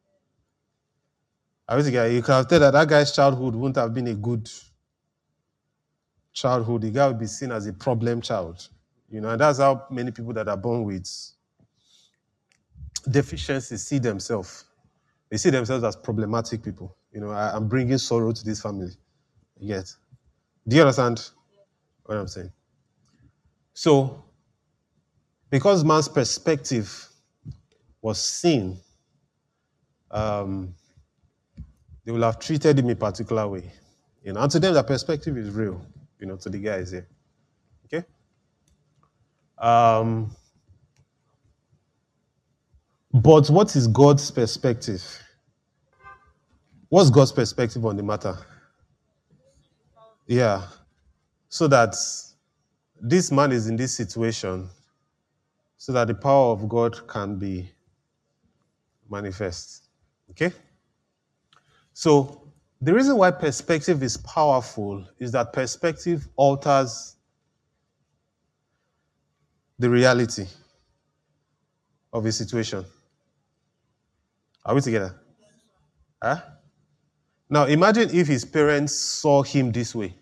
You can have told that guy's childhood wouldn't have been a good childhood. The guy would be seen as a problem child. And that's how many people that are born with deficiencies see themselves. They see themselves as problematic people. I'm bringing sorrow to this family. Yet. Do you understand what I'm saying? So, because man's perspective was sin, they will have treated him a particular way. And to them, the perspective is real, to the guys here. Okay? But what is God's perspective? What's God's perspective on the matter? Yeah. So that this man is in this situation so that the power of God can be manifest. Okay? So, the reason why perspective is powerful is that perspective alters the reality of a situation. Are we together? Huh? Now, imagine if his parents saw him this way.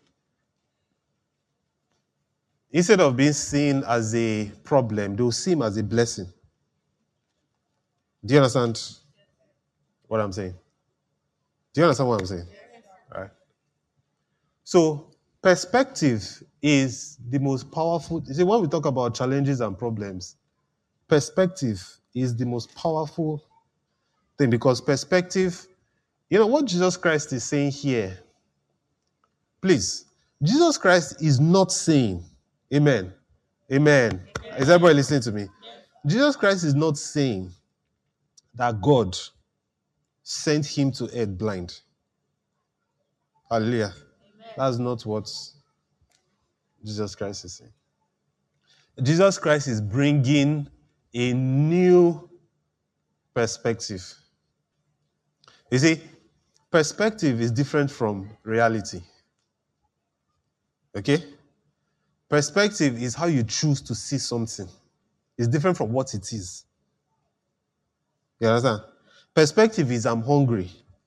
Instead of being seen as a problem, they'll see him as a blessing. Do you understand what I'm saying? Do you understand what I'm saying? All right. So, perspective is the most powerful. You see, when we talk about challenges and problems, perspective is the most powerful thing, because perspective, what Jesus Christ is saying here. Please, Jesus Christ is not saying, amen. Amen. Is everybody listening to me? Jesus Christ is not saying that God sent him to earth blind. Hallelujah. That's not what Jesus Christ is saying. Jesus Christ is bringing a new perspective. You see, perspective is different from reality. Okay? Perspective is how you choose to see something. It's different from what it is. You understand? Perspective is I'm hungry.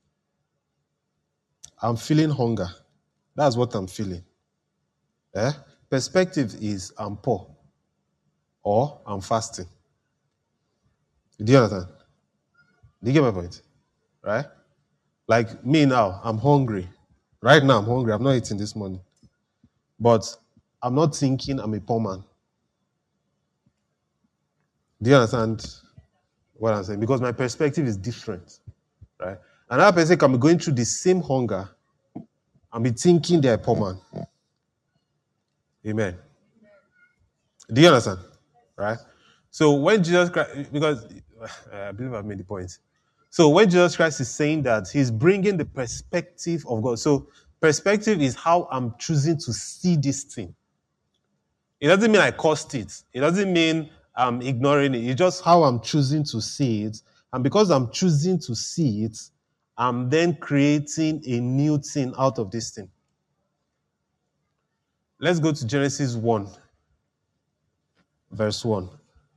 I'm feeling hunger. That's what I'm feeling. Perspective is I'm poor or I'm fasting. Do you understand? Do you get my point? Right? Like me now, I'm hungry. Right now, I'm hungry. I've not eaten this morning. But I'm not thinking I'm a poor man. Do you understand what I'm saying? Because my perspective is different. Right? Another person can be going through the same hunger and be thinking they're a poor man. Amen. Do you understand? Right? So when Jesus Christ, because I believe I've made the point. So when Jesus Christ is saying that, he's bringing the perspective of God. So perspective is how I'm choosing to see this thing. It doesn't mean I caused it. It doesn't mean I'm ignoring it. It's just how I'm choosing to see it. And because I'm choosing to see it, I'm then creating a new thing out of this thing. Let's go to Genesis 1, verse 1.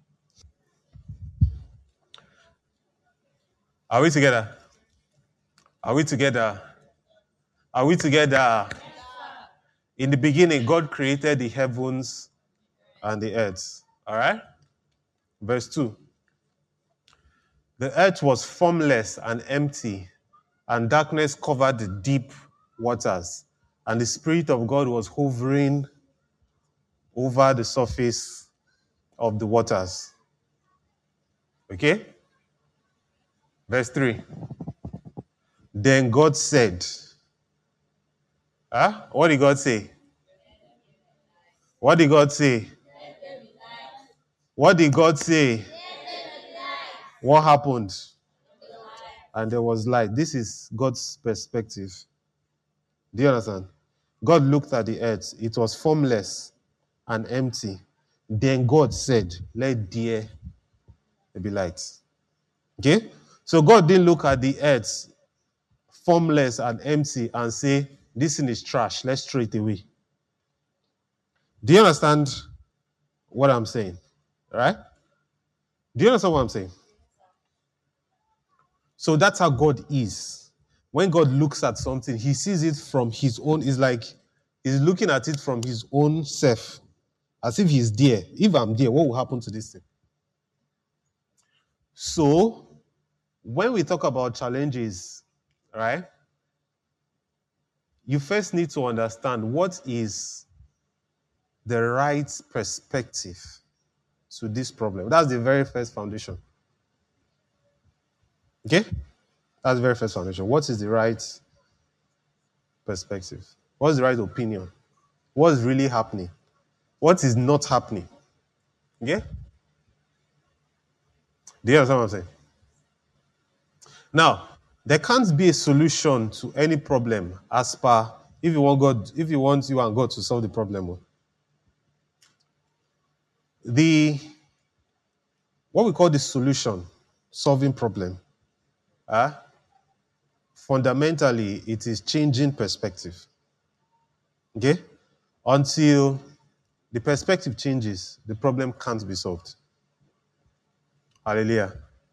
Are we together? Are we together? Are we together? In the beginning, God created the heavens and the earth. All right? Verse 2. The earth was formless and empty, and darkness covered the deep waters, and the Spirit of God was hovering over the surface of the waters. Okay? Verse 3. Then God said, what did God say? What did God say? What did God say? What happened? And there was light. This is God's perspective. Do you understand? God looked at the earth. It was formless and empty. Then God said, let there be light. Okay? So God didn't look at the earth formless and empty and say, this thing is trash. Let's throw it away. Do you understand what I'm saying? All right? Do you understand what I'm saying? So that's how God is. When God looks at something, he sees it from his own. It's like he's looking at it from his own self, as if he's there. If I'm there, what will happen to this thing? So when we talk about challenges, right, you first need to understand what is the right perspective to this problem. That's the very first foundation. Okay? That's the very first foundation. What is the right perspective? What's the right opinion? What's really happening? What is not happening? Okay? Do you understand what I'm saying? Now, there can't be a solution to any problem as per if you want you and God to solve the problem. What we call the solution, solving problem, fundamentally it is changing perspective. Okay? Until the perspective changes, the problem can't be solved. Hallelujah.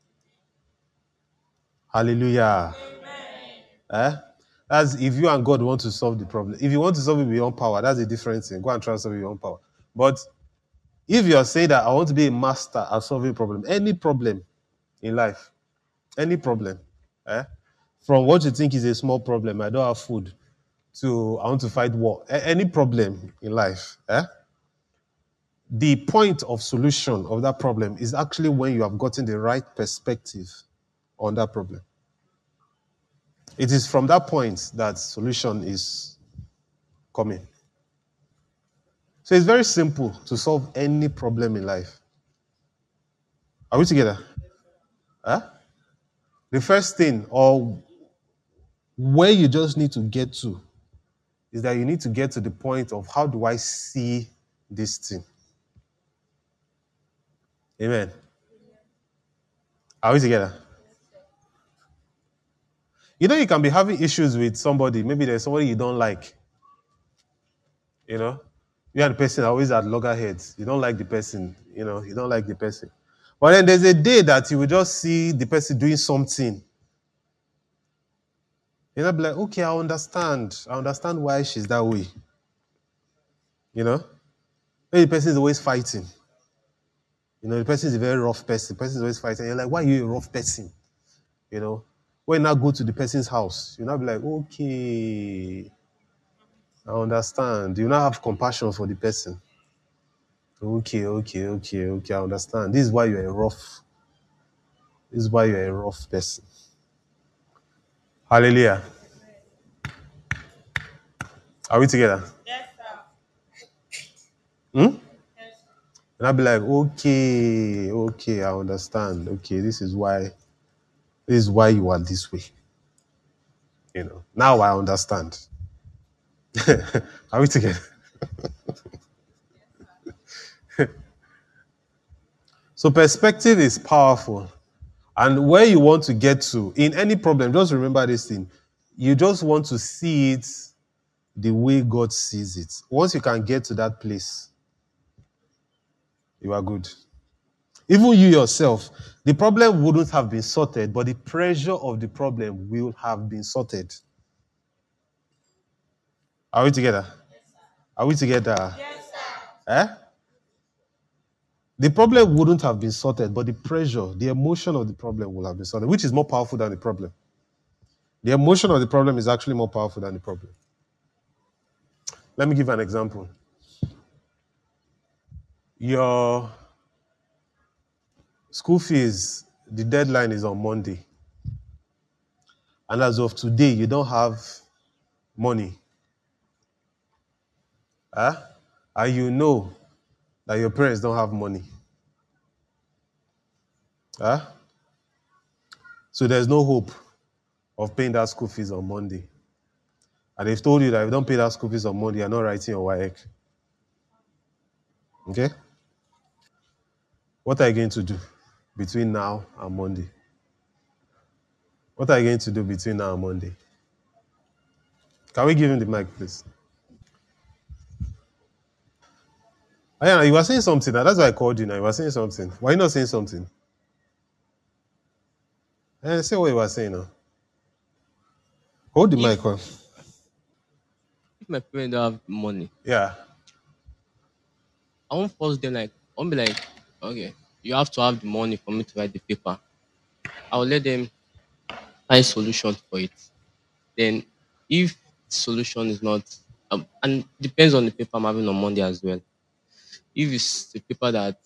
Hallelujah. That's if you and God want to solve the problem. If you want to solve it with your own power, that's a different thing. Go and try to solve it with your own power. But if you are saying that I want to be a master at solving problem, any problem in life, any problem, from what you think is a small problem, I don't have food, to I want to fight war, any problem in life, the point of solution of that problem is actually when you have gotten the right perspective on that problem. It is from that point that solution is coming. So it's very simple to solve any problem in life. Are we together? The first thing, or where you just need to get to, is that you need to get to the point of how do I see this thing? Amen. Are we together? You know, you can be having issues with somebody. Maybe there's somebody you don't like. You know, you and the person are always at loggerheads. You don't like the person. You don't like the person. But then there's a day that you will just see the person doing something. You'll be like, okay, I understand. I understand why she's that way. Maybe the person is always fighting. The person is a very rough person. The person is always fighting. You're like, why are you a rough person? When you now go to the person's house, you'll now be like, okay, I understand. You now have compassion for the person. Okay, I understand. This is why you're a rough person. Hallelujah. Are we together? Yes, sir. And I'll be like, okay, I understand. Okay, this is why This is why you are this way. Now I understand. Are we together? So perspective is powerful. And where you want to get to in any problem, just remember this thing. You just want to see it the way God sees it. Once you can get to that place, you are good. Even you yourself, the problem wouldn't have been sorted, but the pressure of the problem will have been sorted. Are we together? Are we together? Eh? The problem wouldn't have been sorted, but the pressure, the emotion of the problem will have been sorted, which is more powerful than the problem. The emotion of the problem is actually more powerful than the problem. Let me give an example. Your school fees, the deadline is on Monday. And as of today, you don't have money. Huh? And you know that your parents don't have money. Huh? So there's no hope of paying that school fees on Monday. And they've told you that if you don't pay that school fees on Monday, you're not writing your WAEC. Okay? What are you going to do between now and Monday? What are you going to do between now and Monday? Can we give him the mic, please? Ayana, you were saying something. That's why I called you now. You were saying something. Why are you not saying something? Say what you were saying now. Hold the if mic on. if my parents don't have money, Yeah. I won't force them. Like I won't be like, okay, you have to have the money for me to write the paper. I'll let them find solutions for it. Then, if the solution is not, and depends on the paper I'm having on Monday as well. If it's the paper that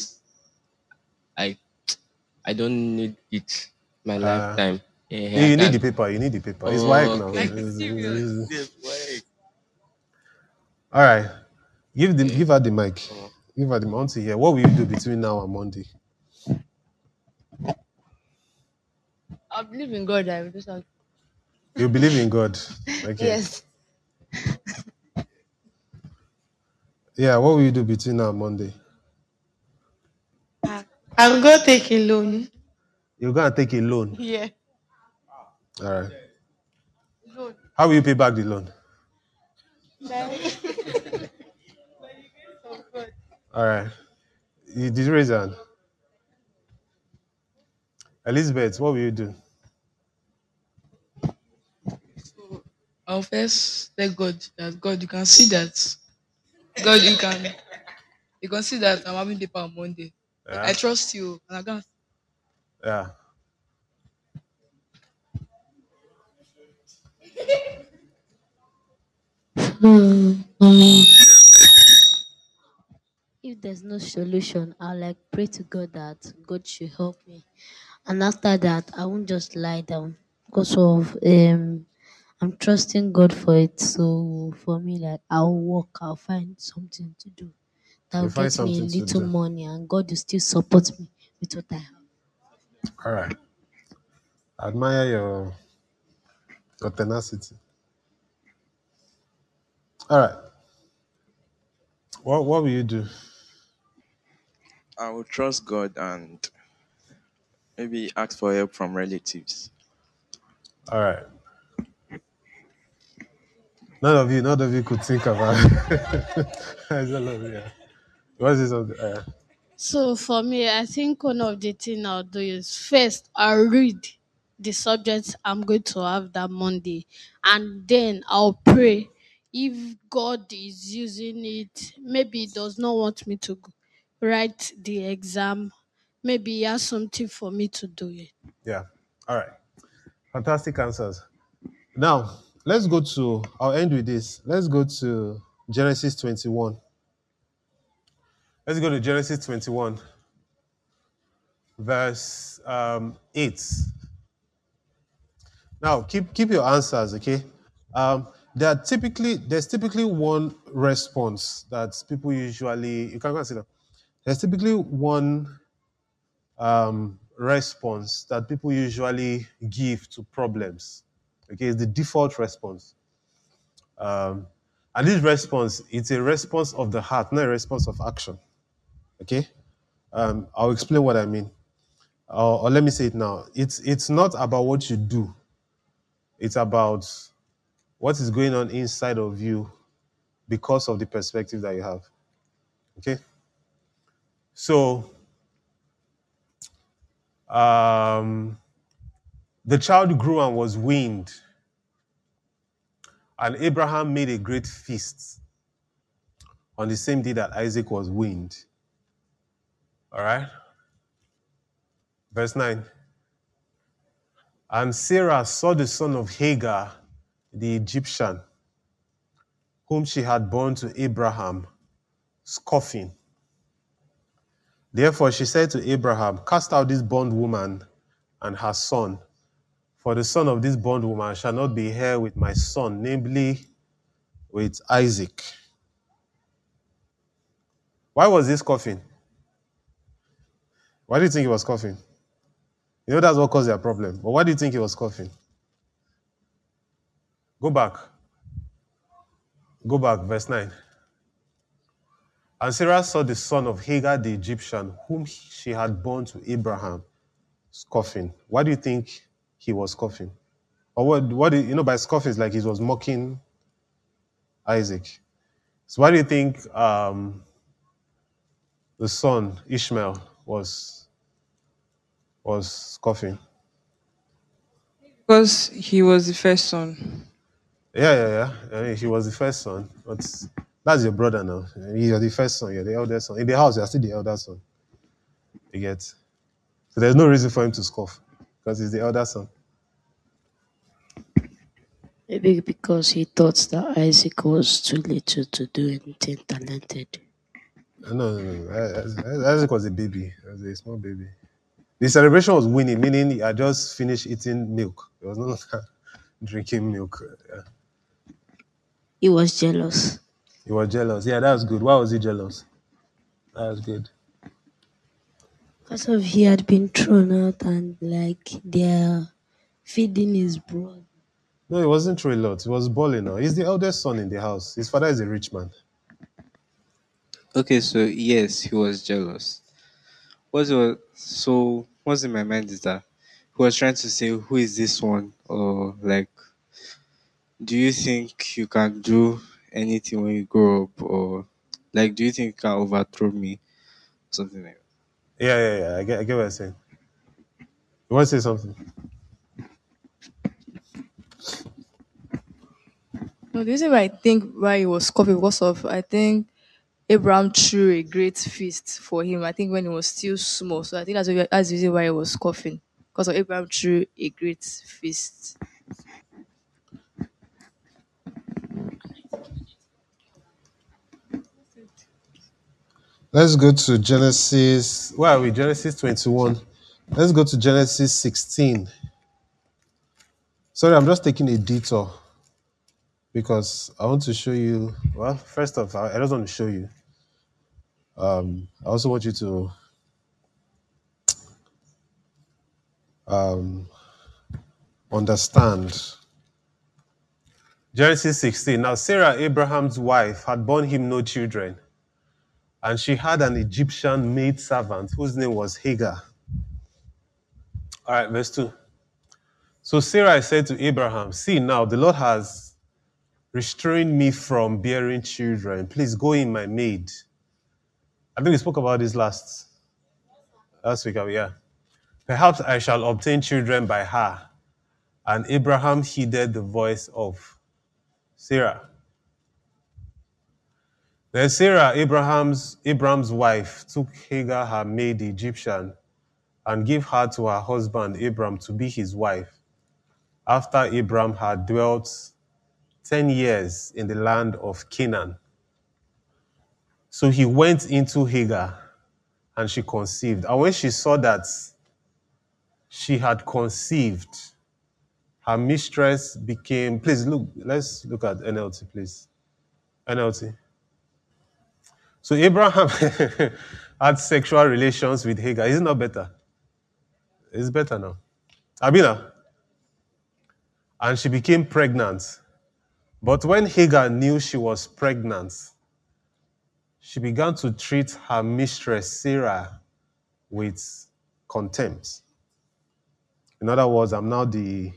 I I don't need it my Uh, lifetime, I you need the can. paper. You need the paper. It's WAEC Oh, now. okay. Yes, why? All right. Okay. Give her the mic. Uh, Give her the mic. I want to hear. What will you do between now and Monday? I believe in God. I will do something. You believe in God. Okay. Yes. Yeah, what will you do between now and Monday? I'm going to take a loan. You're going to take a loan. Yeah. All right. Loan. How will you pay back the loan? All right. Did you raise your hand? Elizabeth, what will you do? So I'll first thank God that God, you can see that God, you can see that I'm having paper on Monday. I Yeah. trust you, and I can. Yeah. For me, if there's no solution, I'll like pray to God that God should help me. And after that, I won't just lie down because of I'm trusting God for it. So for me, like I'll work, I'll find something to do that You will find get me a something to little do. money, and God will still support me with what I have. All right. Admire your tenacity. All right. What will you do? I will trust God and maybe ask for help from relatives. All right. None of you could think about it. I don't know, yeah. What is something? So for me, I think one of the things I'll do is first I'll read the subjects I'm going to have that Monday, and then I'll pray. If God is using it, maybe He does not want me to write the exam. Maybe He has something for me to do it. Yeah. All right. Fantastic answers. Now, I'll end with this. Let's go to Genesis 21. Let's go to Genesis 21, verse 8. Now, keep your answers, okay? There's typically one response that people usually, you can consider. There's typically one response that people usually give to problems. Okay, it's the default response. Um, and this response, it's a response of the heart, not a response of action. Okay? I'll explain what I mean. Or let me say it now. It's not about what you do. It's about what is going on inside of you because of the perspective that you have. Okay? So the child grew and was weaned, and Abraham made a great feast on the same day that Isaac was weaned. All right? Verse 9. And Sarah saw the son of Hagar, the Egyptian, whom she had borne to Abraham, scoffing. Therefore she said to Abraham, cast out this bondwoman and her son, for the son of this bondwoman shall not be heir with my son, namely with Isaac. Why was he scoffing? Why do you think he was scoffing? You know that's what caused their problem. But why do you think he was scoffing? Go back. Go back, verse 9. And Sarah saw the son of Hagar the Egyptian, whom she had borne to Abraham, scoffing. Why do you think he was scoffing? Or by scoffing is like he was mocking Isaac. So why do you think the son, Ishmael, was scoffing? Because he was the first son. Yeah. I mean, he was the first son, but that's your brother now. You're the first son, you're the eldest son. In the house, you're still the elder son. You get? So there's no reason for him to scoff, because he's the elder son. Maybe because he thought that Isaac was too little to do anything talented. No. Isaac was a baby. He was a small baby. The celebration was winning, meaning he had just finished eating milk. He was no longer drinking milk. Yeah. He was jealous. He was jealous. Yeah, that was good. Why was he jealous? That was good. Because of he had been thrown out and they're feeding his brother. No, he wasn't through a lot. He was balling now. He's the eldest son in the house. His father is a rich man. Okay, so yes, he was jealous. What's in my mind is that he was trying to say, who is this one? Or like, do you think you can do anything when you grow up? Or like, do you think you can overthrow me? Something like that. Yeah. I get what you're saying. You want to say something? No, the reason why I think why he was scoffing because of I think Abraham threw a great feast for him. I think when he was still small, so I think that's the reason why he was scoffing because of Abraham threw a great feast. Let's go to Genesis. Where are we? Genesis 21. Let's go to Genesis 16. Sorry, I'm just taking a detour because I want to show you. Well, first off, I just want to show you. I also want you to understand. Genesis 16. Now, Sarah, Abraham's wife, had borne him no children, and she had an Egyptian maid servant whose name was Hagar. All right, verse 2. So Sarah said to Abraham, see now, the Lord has restrained me from bearing children. Please go in, my maid. I think we spoke about this last week, yeah. Perhaps I shall obtain children by her. And Abraham heeded the voice of Sarah. Then Sarah, Abraham's wife, took Hagar, her maid, the Egyptian, and gave her to her husband Abram to be his wife, after Abram had dwelt 10 years in the land of Canaan. So he went into Hagar, and she conceived. And when she saw that she had conceived, her mistress became... Please, let's look at NLT, please. NLT. So Abraham had sexual relations with Hagar. Is it not better? It's better now. Abina. And she became pregnant. But when Hagar knew she was pregnant, she began to treat her mistress Sarah with contempt. In other words, I'm not the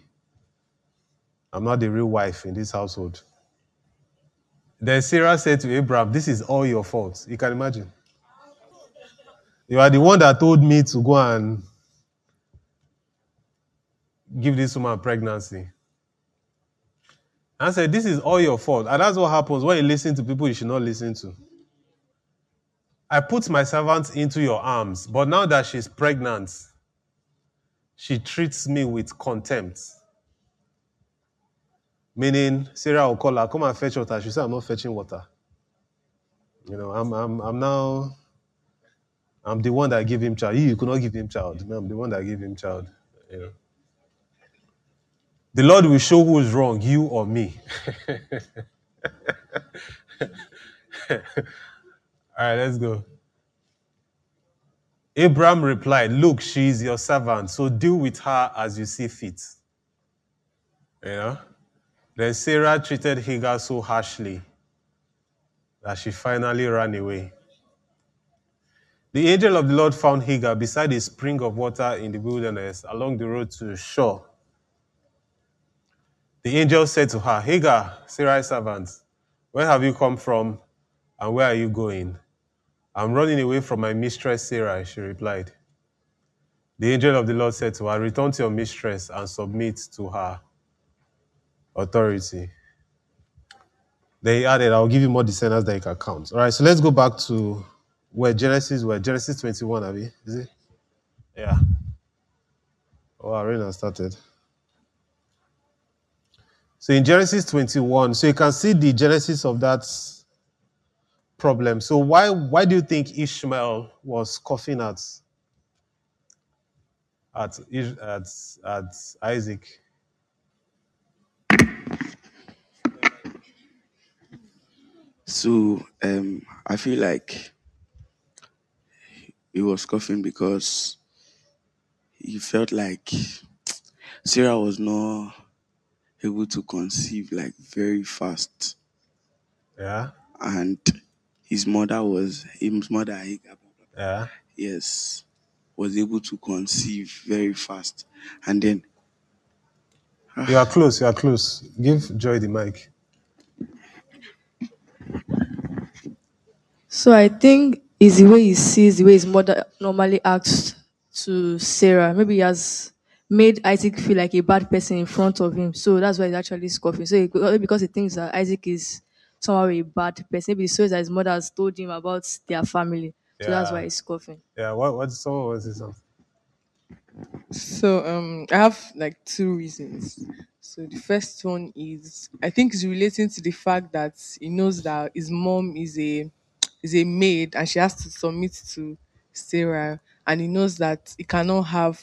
real wife in this household. Then Sarah said to Abraham, "This is all your fault." You can imagine. You are the one that told me to go and give this woman pregnancy. I said, "This is all your fault." And that's what happens when you listen to people you should not listen to. I put my servant into your arms, but now that she's pregnant, she treats me with contempt. Meaning, Sarah will call her, "Come and fetch water." She said, "I'm not fetching water. I'm the one that gave him child. You could not give him child. No, I'm the one that gave him child." You know. The Lord will show who is wrong, you or me. All right, let's go. Abraham replied, "Look, she is your servant, so deal with her as you see fit." You know? Then Sarah treated Hagar so harshly that she finally ran away. The angel of the Lord found Hagar beside a spring of water in the wilderness along the road to shore. The angel said to her, "Hagar, Sarah's servant, where have you come from and where are you going?" "I'm running away from my mistress Sarah," she replied. The angel of the Lord said to her, "Return to your mistress and submit to her authority." Then he added, "I'll give you more descendants than you can count." All right, so let's go back to Genesis 21, Abby. Is it? Yeah. Oh, Arena started. So in Genesis 21, so you can see the genesis of that problem. So why do you think Ishmael was scoffing at Isaac? So I feel like he was coughing because he felt like Sarah was not able to conceive like very fast, Yeah, and his mother, Hagar, yeah. yes, was able to conceive very fast, and then You are close. You are close. Give Joy the mic. So I think it's the way he sees the way his mother normally acts to Sarah. Maybe he has made Isaac feel like a bad person in front of him. So that's why he's actually scoffing. So because he thinks that Isaac is somehow a bad person. Maybe he shows that his mother has told him about their family. So that's why Yeah, he's scoffing. yeah. What someone wants to say something? So I have like two reasons. So the first one is I think it's relating to the fact that he knows that his mom is a maid and she has to submit to Sarah, and he knows that he cannot have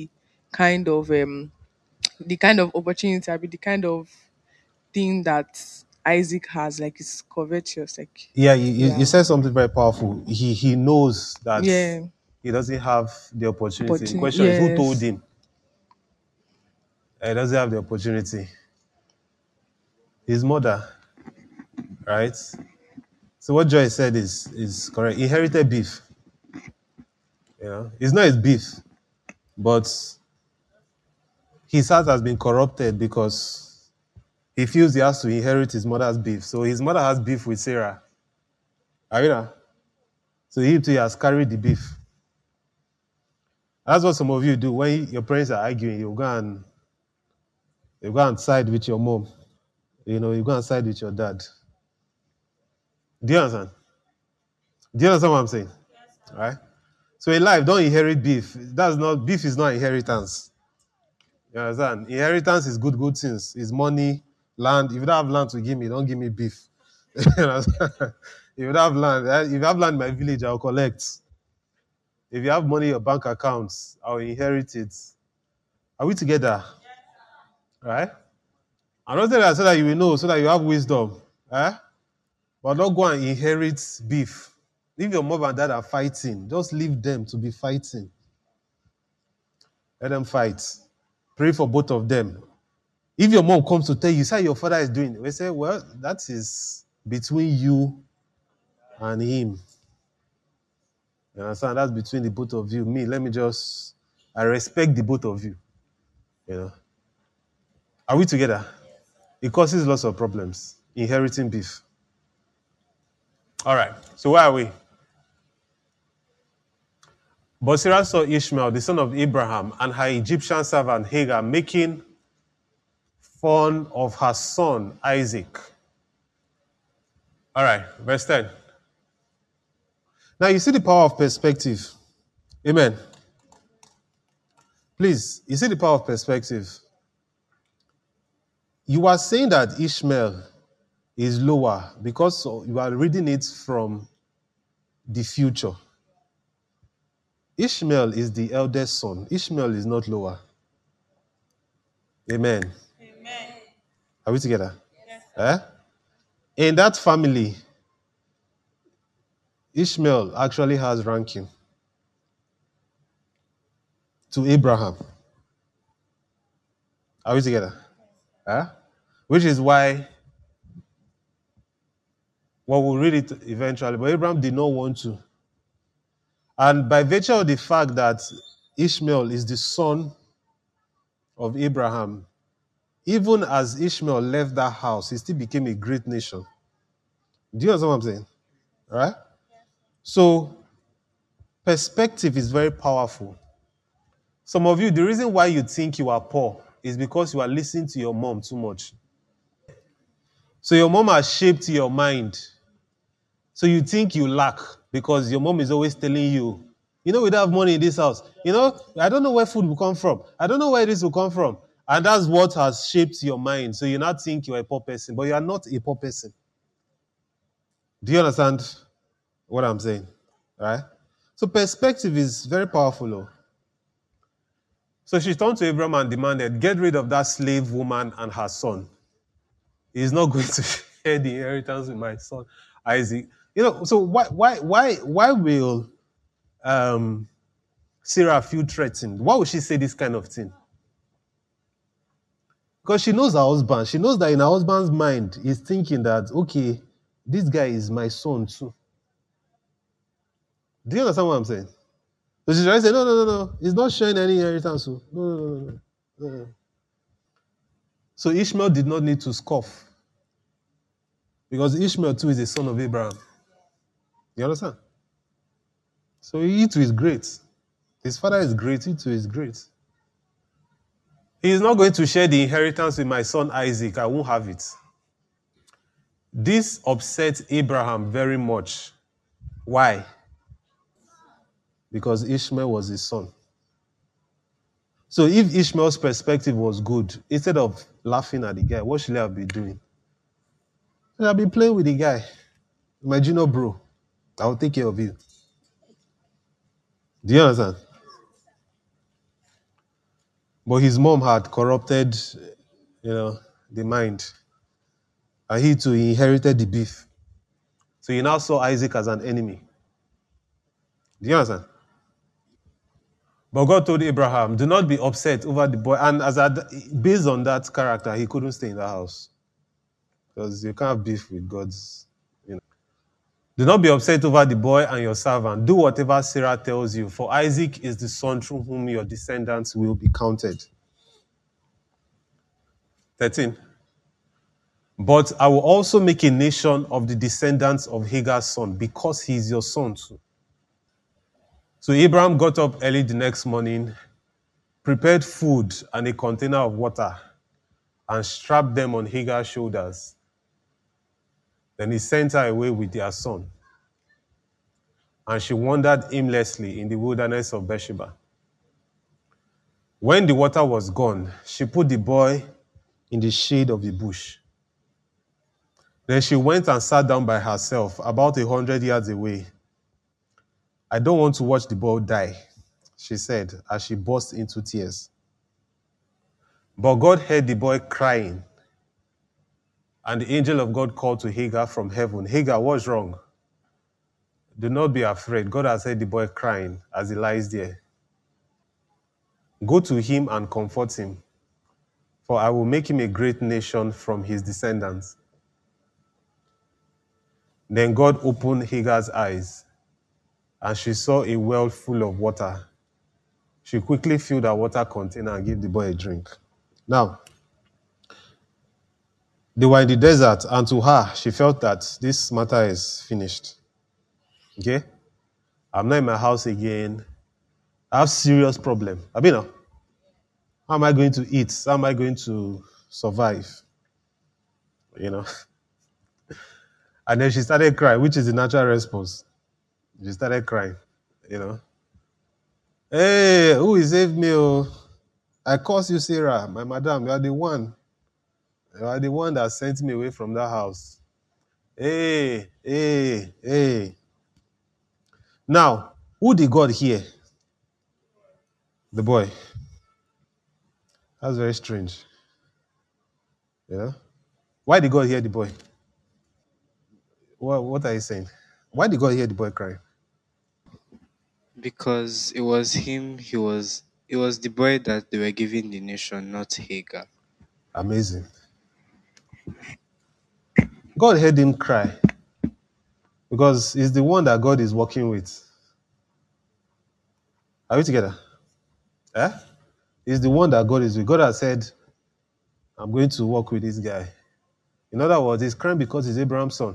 the kind of opportunity, I mean, the kind of thing that Isaac has, like it's covetous, like Yeah, you yeah, said something very powerful. He knows that yeah, he doesn't have the opportunity. The opportunity, question is, who told yes. him he doesn't have the opportunity? His mother, right? So what Joy said is correct. Inherited beef. It's not his beef, but his heart has been corrupted because he feels he has to inherit his mother's beef. So his mother has beef with Sarah. Arena. So he too has carried the beef. That's what some of you do when your parents are arguing. You go and side with your mom. You go and side with your dad. Do you understand? Do you understand what I'm saying? All right. So in life, don't inherit beef. Beef is not inheritance. You understand? Inheritance is good things. It's money, land. If you don't have land to give me, don't give me beef. You understand? If you don't have land, if you have land in my village, I'll collect. If you have money in your bank accounts, I'll inherit it. Are we together? All right? I'm not saying that so that you will know, so that you have wisdom. Eh? But don't go and inherit beef. If your mom and dad are fighting, just leave them to be fighting. Let them fight. Pray for both of them. If your mom comes to tell you, say your father is doing, we say, well, that is between you and him. You understand? That's between the both of you. Me, I respect the both of you. You know. Are we together? It causes lots of problems. Inheriting beef. All right. So where are we? But Sarah saw Ishmael, the son of Abraham, and her Egyptian servant Hagar making fun of her son Isaac. All right, verse 10. Now you see the power of perspective. Amen. Please, you see the power of perspective. You are saying that Ishmael is lower because you are reading it from the future. Ishmael is the eldest son. Ishmael is not lower. Amen. Amen. Are we together? Yes. In that family, Ishmael actually has ranking to Abraham. Are we together? Which is why, well, we'll read it eventually, but Abraham did not want to. And by virtue of the fact that Ishmael is the son of Abraham, even as Ishmael left that house, he still became a great nation. Do you understand what I'm saying? Right? So, perspective is very powerful. Some of you, the reason why you think you are poor is because you are listening to your mom too much. So your mom has shaped your mind. So you think you lack because your mom is always telling you, we don't have money in this house. I don't know where food will come from. I don't know where this will come from. And that's what has shaped your mind. So you not think you're a poor person, but you are not a poor person. Do you understand what I'm saying? Right? So perspective is very powerful. Though. So she turned to Abraham and demanded, get rid of that slave woman and her son. He's not going to share the inheritance with my son, Isaac. So why will Sarah feel threatened? Why would she say this kind of thing? Because she knows her husband. She knows that in her husband's mind, he's thinking that, okay, this guy is my son too. Do you understand what I'm saying? So she's trying to say, no. He's not sharing any inheritance. No. So Ishmael did not need to scoff. Because Ishmael too is a son of Abraham. You understand? So he too is great. His father is great, he too is great. He is not going to share the inheritance with my son Isaac. I won't have it. This upset Abraham very much. Why? Because Ishmael was his son. So if Ishmael's perspective was good, instead of laughing at the guy, what should I be doing? I'll be playing with the guy. My junior bro. I'll take care of you. Do you understand? But his mom had corrupted, the mind. And he too inherited the beef. So he now saw Isaac as an enemy. Do you understand? But God told Abraham, do not be upset over the boy. And based on that character, he couldn't stay in the house. Because you can't have beef with God's, Do not be upset over the boy and your servant. Do whatever Sarah tells you, for Isaac is the son through whom your descendants will be counted. 13. But I will also make a nation of the descendants of Hagar's son, because he is your son too. So Abraham got up early the next morning, prepared food and a container of water, and strapped them on Hagar's shoulders. Then he sent her away with their son. And she wandered aimlessly in the wilderness of Beersheba. When the water was gone, she put the boy in the shade of the bush. Then she went and sat down by herself, about 100 yards away. I don't want to watch the boy die, she said, as she burst into tears. But God heard the boy crying, and the angel of God called to Hagar from heaven, Hagar, what's wrong? Do not be afraid. God has heard the boy crying as he lies there. Go to him and comfort him, for I will make him a great nation from his descendants. Then God opened Hagar's eyes, and she saw a well full of water. She quickly filled her water container and gave the boy a drink. Now, they were in the desert, and to her, she felt that this matter is finished. Okay? I'm not in my house again. I have serious problem. Abina, how am I going to eat? How am I going to survive? You know? And then she started crying, which is the natural response. She started crying, you know. Hey, who will save me? Oh? I curse you, Sarah, my madam. You are the one. You are the one that sent me away from that house. Hey, hey, hey. Now, who did God hear? The boy. That's very strange. You know? Why did God hear the boy? What are you saying? Why did God hear the boy crying? Because it was him. It was the boy that they were giving the nation, not Hagar. Amazing. God heard him cry because he's the one that God is working with. Are we together? Eh? He's the one that God is with. God has said, I'm going to work with this guy. In other words, he's crying because he's Abraham's son.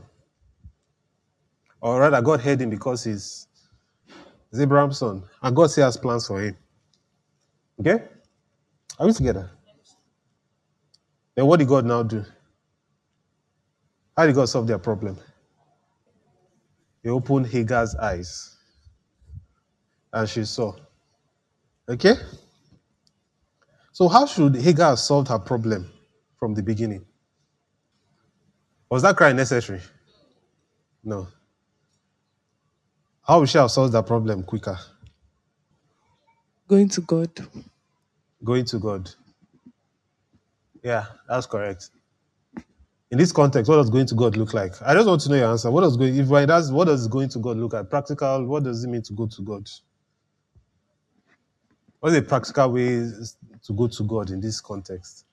Or rather, God heard him because he's Abraham's son. And God still has plans for him. Okay? Are we together? Then what did God now do? How did God solve their problem? He opened Hagar's eyes and she saw. Okay? So how should Hagar have solved her problem from the beginning? Was that cry necessary? No. How would she have solved that problem quicker? Going to God. Going to God. Yeah, that's correct. In this context, what does going to God look like? I just want to know your answer. What does going to God look like? Practical, what does it mean to go to God? What's a practical way to go to God in this context?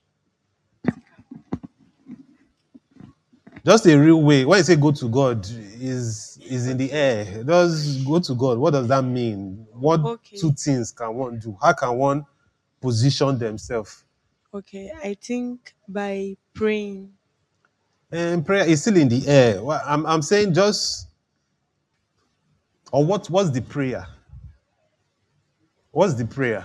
Just a real way. When you say go to God, is in the air. Does go to God? What does that mean? What Okay. two things can one do? How can one position themselves? Okay, I think by praying. And prayer is still in the air. Well, I'm saying just, or what's the prayer? What's the prayer?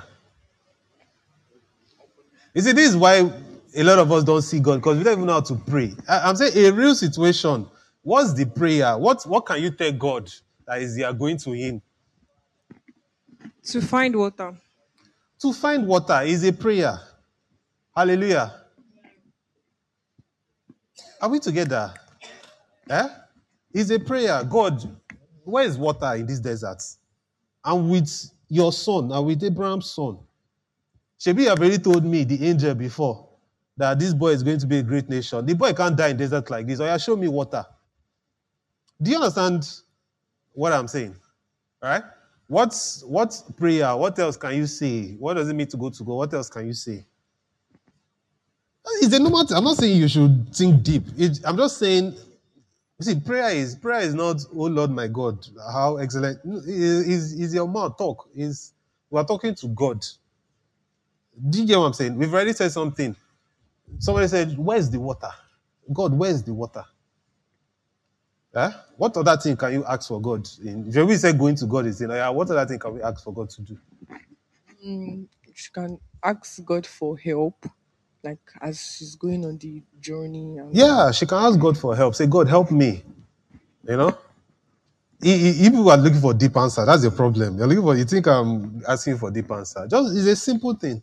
You see, this is why a lot of us don't see God, because we don't even know how to pray. I'm saying a real situation. What's the prayer? What can you tell God that is you are going to Him? To find water. To find water is a prayer. Hallelujah. Are we together? Eh? It's a prayer. God, where is water in this desert? And with your son, and with Abraham's son. Shebi, you have already told me, the angel before, that this boy is going to be a great nation. The boy can't die in desert like this. Oh yeah, show me water. Do you understand what I'm saying? All right? What's prayer? What else can you say? What does it mean to go to God? What else can you say? It's a normal thing. I'm not saying you should think deep. I'm just saying, you see, prayer is not, oh Lord my God, how excellent. Is your mouth talk. We are talking to God. Do you get what I'm saying? We've already said something. Somebody said, where's the water? God, where's the water? Eh? What other thing can you ask for God? If we say going to God is saying, yeah, what other thing can we ask for God to do? You can ask God for help, like as she's going on the journey. And Yeah, she can ask God for help. Say, God, help me. You know? If people are looking for deep answer, that's the problem. You think I'm asking for deep answer. It's a simple thing.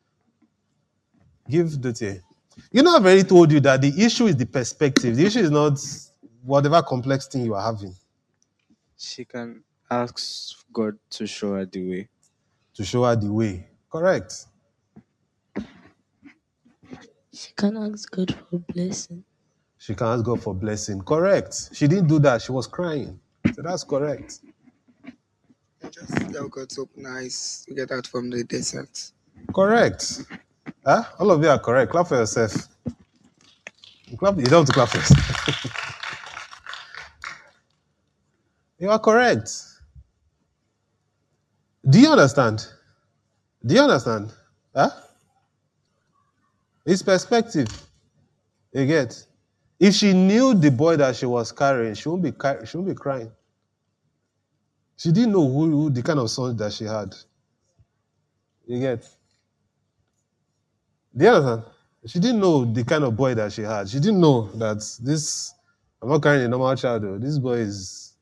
Give Dotie. You know, I've already told you that the issue is the perspective. The issue is not whatever complex thing you are having. She can ask God to show her the way. To show her the way. Correct. She can ask God for blessing. She can ask God for blessing. Correct. She didn't do that. She was crying. So that's correct. Just tell God to open eyes to get out from the desert. Correct. Huh? All of you are correct. Clap for yourself. Clap. You don't have to clap for yourself. You are correct. Do you understand? Do you understand? Huh? It's perspective. You get? If she knew the boy that she was carrying, she won't be crying. She didn't know who the kind of son that she had. You get? Do you understand? She didn't know the kind of boy that she had. She didn't know that this. I'm not carrying a normal child. Though. This boy is.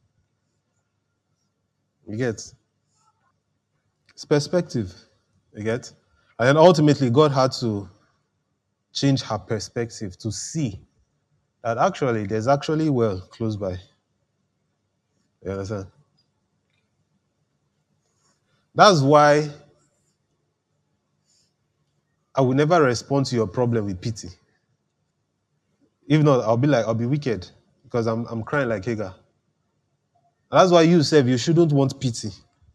You get? It's perspective. You get? And then ultimately, God had to change her perspective to see that actually there's actually well close by. You understand? That's why I will never respond to your problem with pity. If not, I'll be wicked because I'm crying like Hagar. And that's why you said you shouldn't want pity.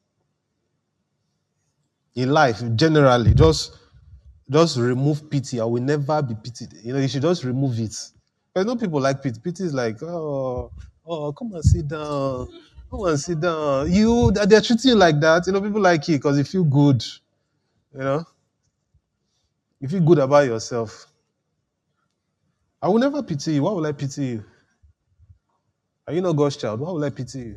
In life, generally, just remove pity. I will never be pitied. You should just remove it. Because no people like pity. Pity is like, come and sit down. Come and sit down. They're treating you like that. People like it because you feel good. You feel good about yourself. I will never pity you. Why will I pity you? Are you not God's child? Why will I pity you?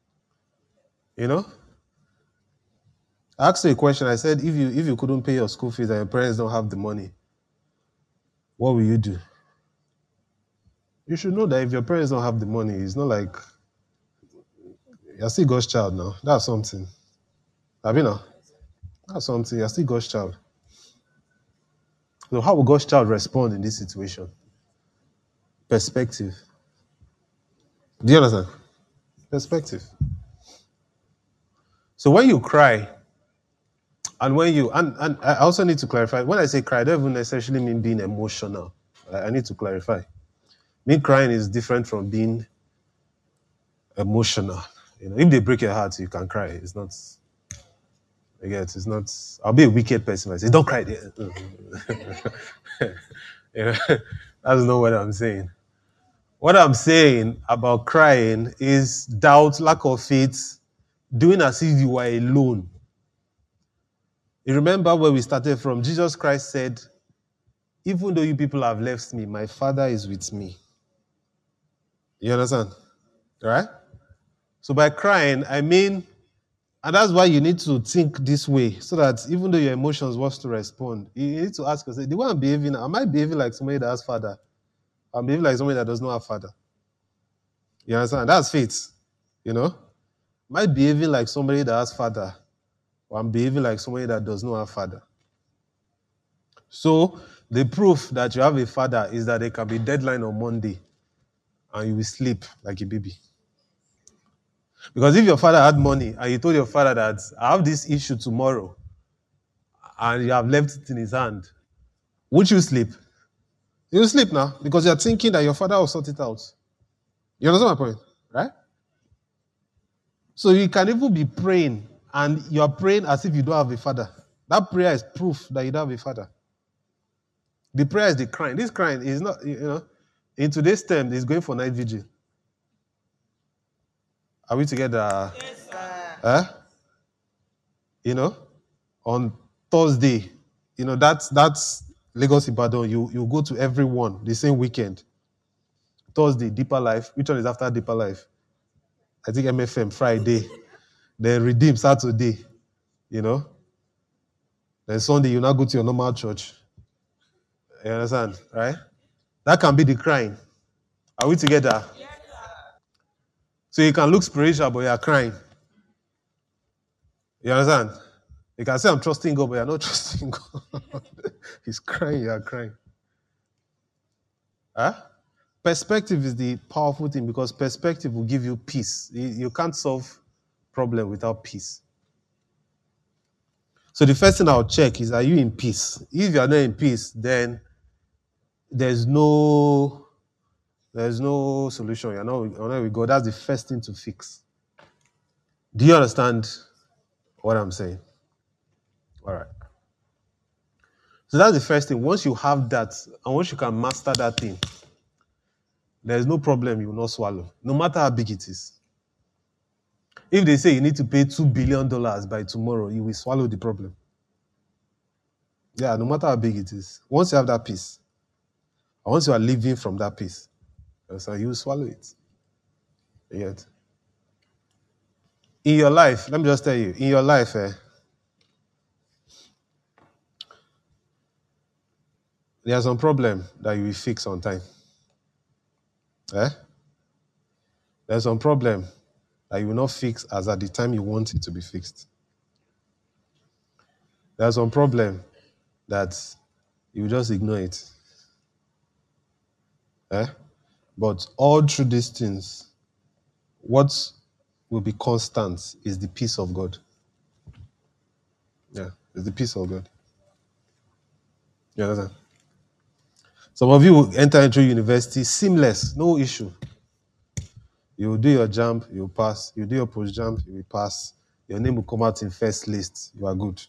I asked you a question. I said, if you couldn't pay your school fees and your parents don't have the money, what will you do? You should know that if your parents don't have the money, it's not like you're still God's child now. That's something. Abina, that's something. You're still God's child. So how will God's child respond in this situation? Perspective. Do you understand? Perspective. So when you cry, and and I also need to clarify, when I say cry, I don't even necessarily mean being emotional. I need to clarify. Me crying is different from being emotional. If they break your heart, you can cry. It's not. It's not. I'll be a wicked person. I say, don't cry. That's not what I'm saying. What I'm saying about crying is doubt, lack of faith, doing as if you are alone. You remember where we started from? Jesus Christ said, even though you people have left me, my Father is with me. You understand? Right? So by crying, I mean, and that's why you need to think this way, so that even though your emotions want to respond, you need to ask yourself, the way I'm behaving, am I behaving like somebody that has father? I'm behaving like somebody that does not have father. You understand? That's faith. Am I behaving like somebody that has father? Or I'm behaving like somebody that does not have father? So the proof that you have a father is that there can be deadline on Monday and you will sleep like a baby. Because if your father had money and you told your father that I have this issue tomorrow and you have left it in his hand, would you sleep? You will sleep now because you're thinking that your father will sort it out. You understand my point? Right? So you can even be praying and you're praying as if you don't have a father. That prayer is proof that you don't have a father. The prayer is the crying. This crying is not, in today's term, it's going for night vigil. Are we together? Yes, sir. On Thursday, that's Lagos Ibadan. You go to everyone the same weekend. Thursday, Deeper Life. Which one is after Deeper Life? I think MFM Friday. Then Redeem Saturday. Then Sunday, you now go to your normal church. You understand, right? That can be the crying. Are we together? Yes. So you can look spiritual, but you're crying. You understand? You can say, I'm trusting God, but you're not trusting God. He's crying, you're crying. Huh? Perspective is the powerful thing because perspective will give you peace. You can't solve problem without peace. So the first thing I'll check is, are you in peace? If you're not in peace, then there's no solution. You're not with God. That's the first thing to fix. Do you understand what I'm saying? All right. So that's the first thing. Once you have that, and once you can master that thing, there is no problem you will not swallow, no matter how big it is. If they say you need to pay $2 billion by tomorrow, you will swallow the problem. Yeah, no matter how big it is. Once you have that peace, and once you are living from that peace, so you will swallow it. Yet. In your life, let me just tell you, in your life, there's some problem that you will fix on time. There's some problem that you will not fix as at the time you want it to be fixed. There's some problem that you just ignore it. But all through these things, what will be constant is the peace of God. Yeah, it's the peace of God. You understand? Some of you will enter into university seamless, no issue. You will do your jump, you will pass. You do your post jump, you will pass. Your name will come out in first list. You are good.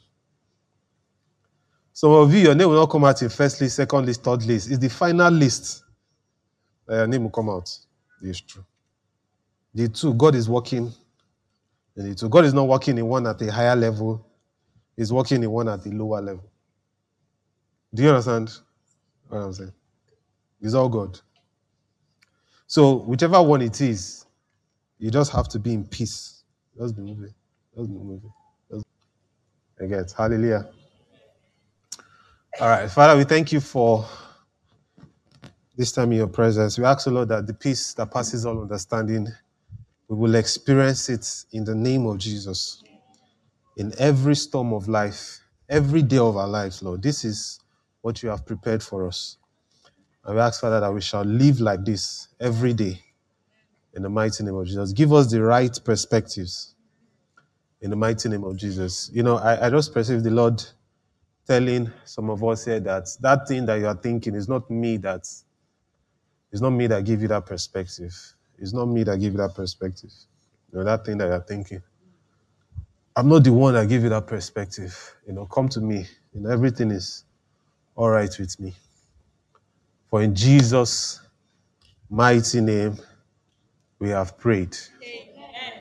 Some of you, your name will not come out in first list, second list, third list. It's the final list that your name will come out. It's true. The two, God is working in the two. God is not working in one at a higher level. He's working in one at a lower level. Do you understand what I'm saying? It's all God. So whichever one it is, you just have to be in peace. Just be moving. Just be moving. I get. Hallelujah. All right, Father, we thank you for this time in your presence. We ask, Lord, that the peace that passes all understanding, we will experience it in the name of Jesus. In every storm of life, every day of our lives, Lord. This is what you have prepared for us. And we ask, Father, that we shall live like this every day in the mighty name of Jesus. Give us the right perspectives in the mighty name of Jesus. You know, I just perceive the Lord telling some of us here that thing that you are thinking is not me that give you that perspective. It's not me that give you that perspective. You know, that thing that you're thinking. I'm not the one that give you that perspective. You know, come to me. You know, everything is all right with me. For in Jesus' mighty name, we have prayed.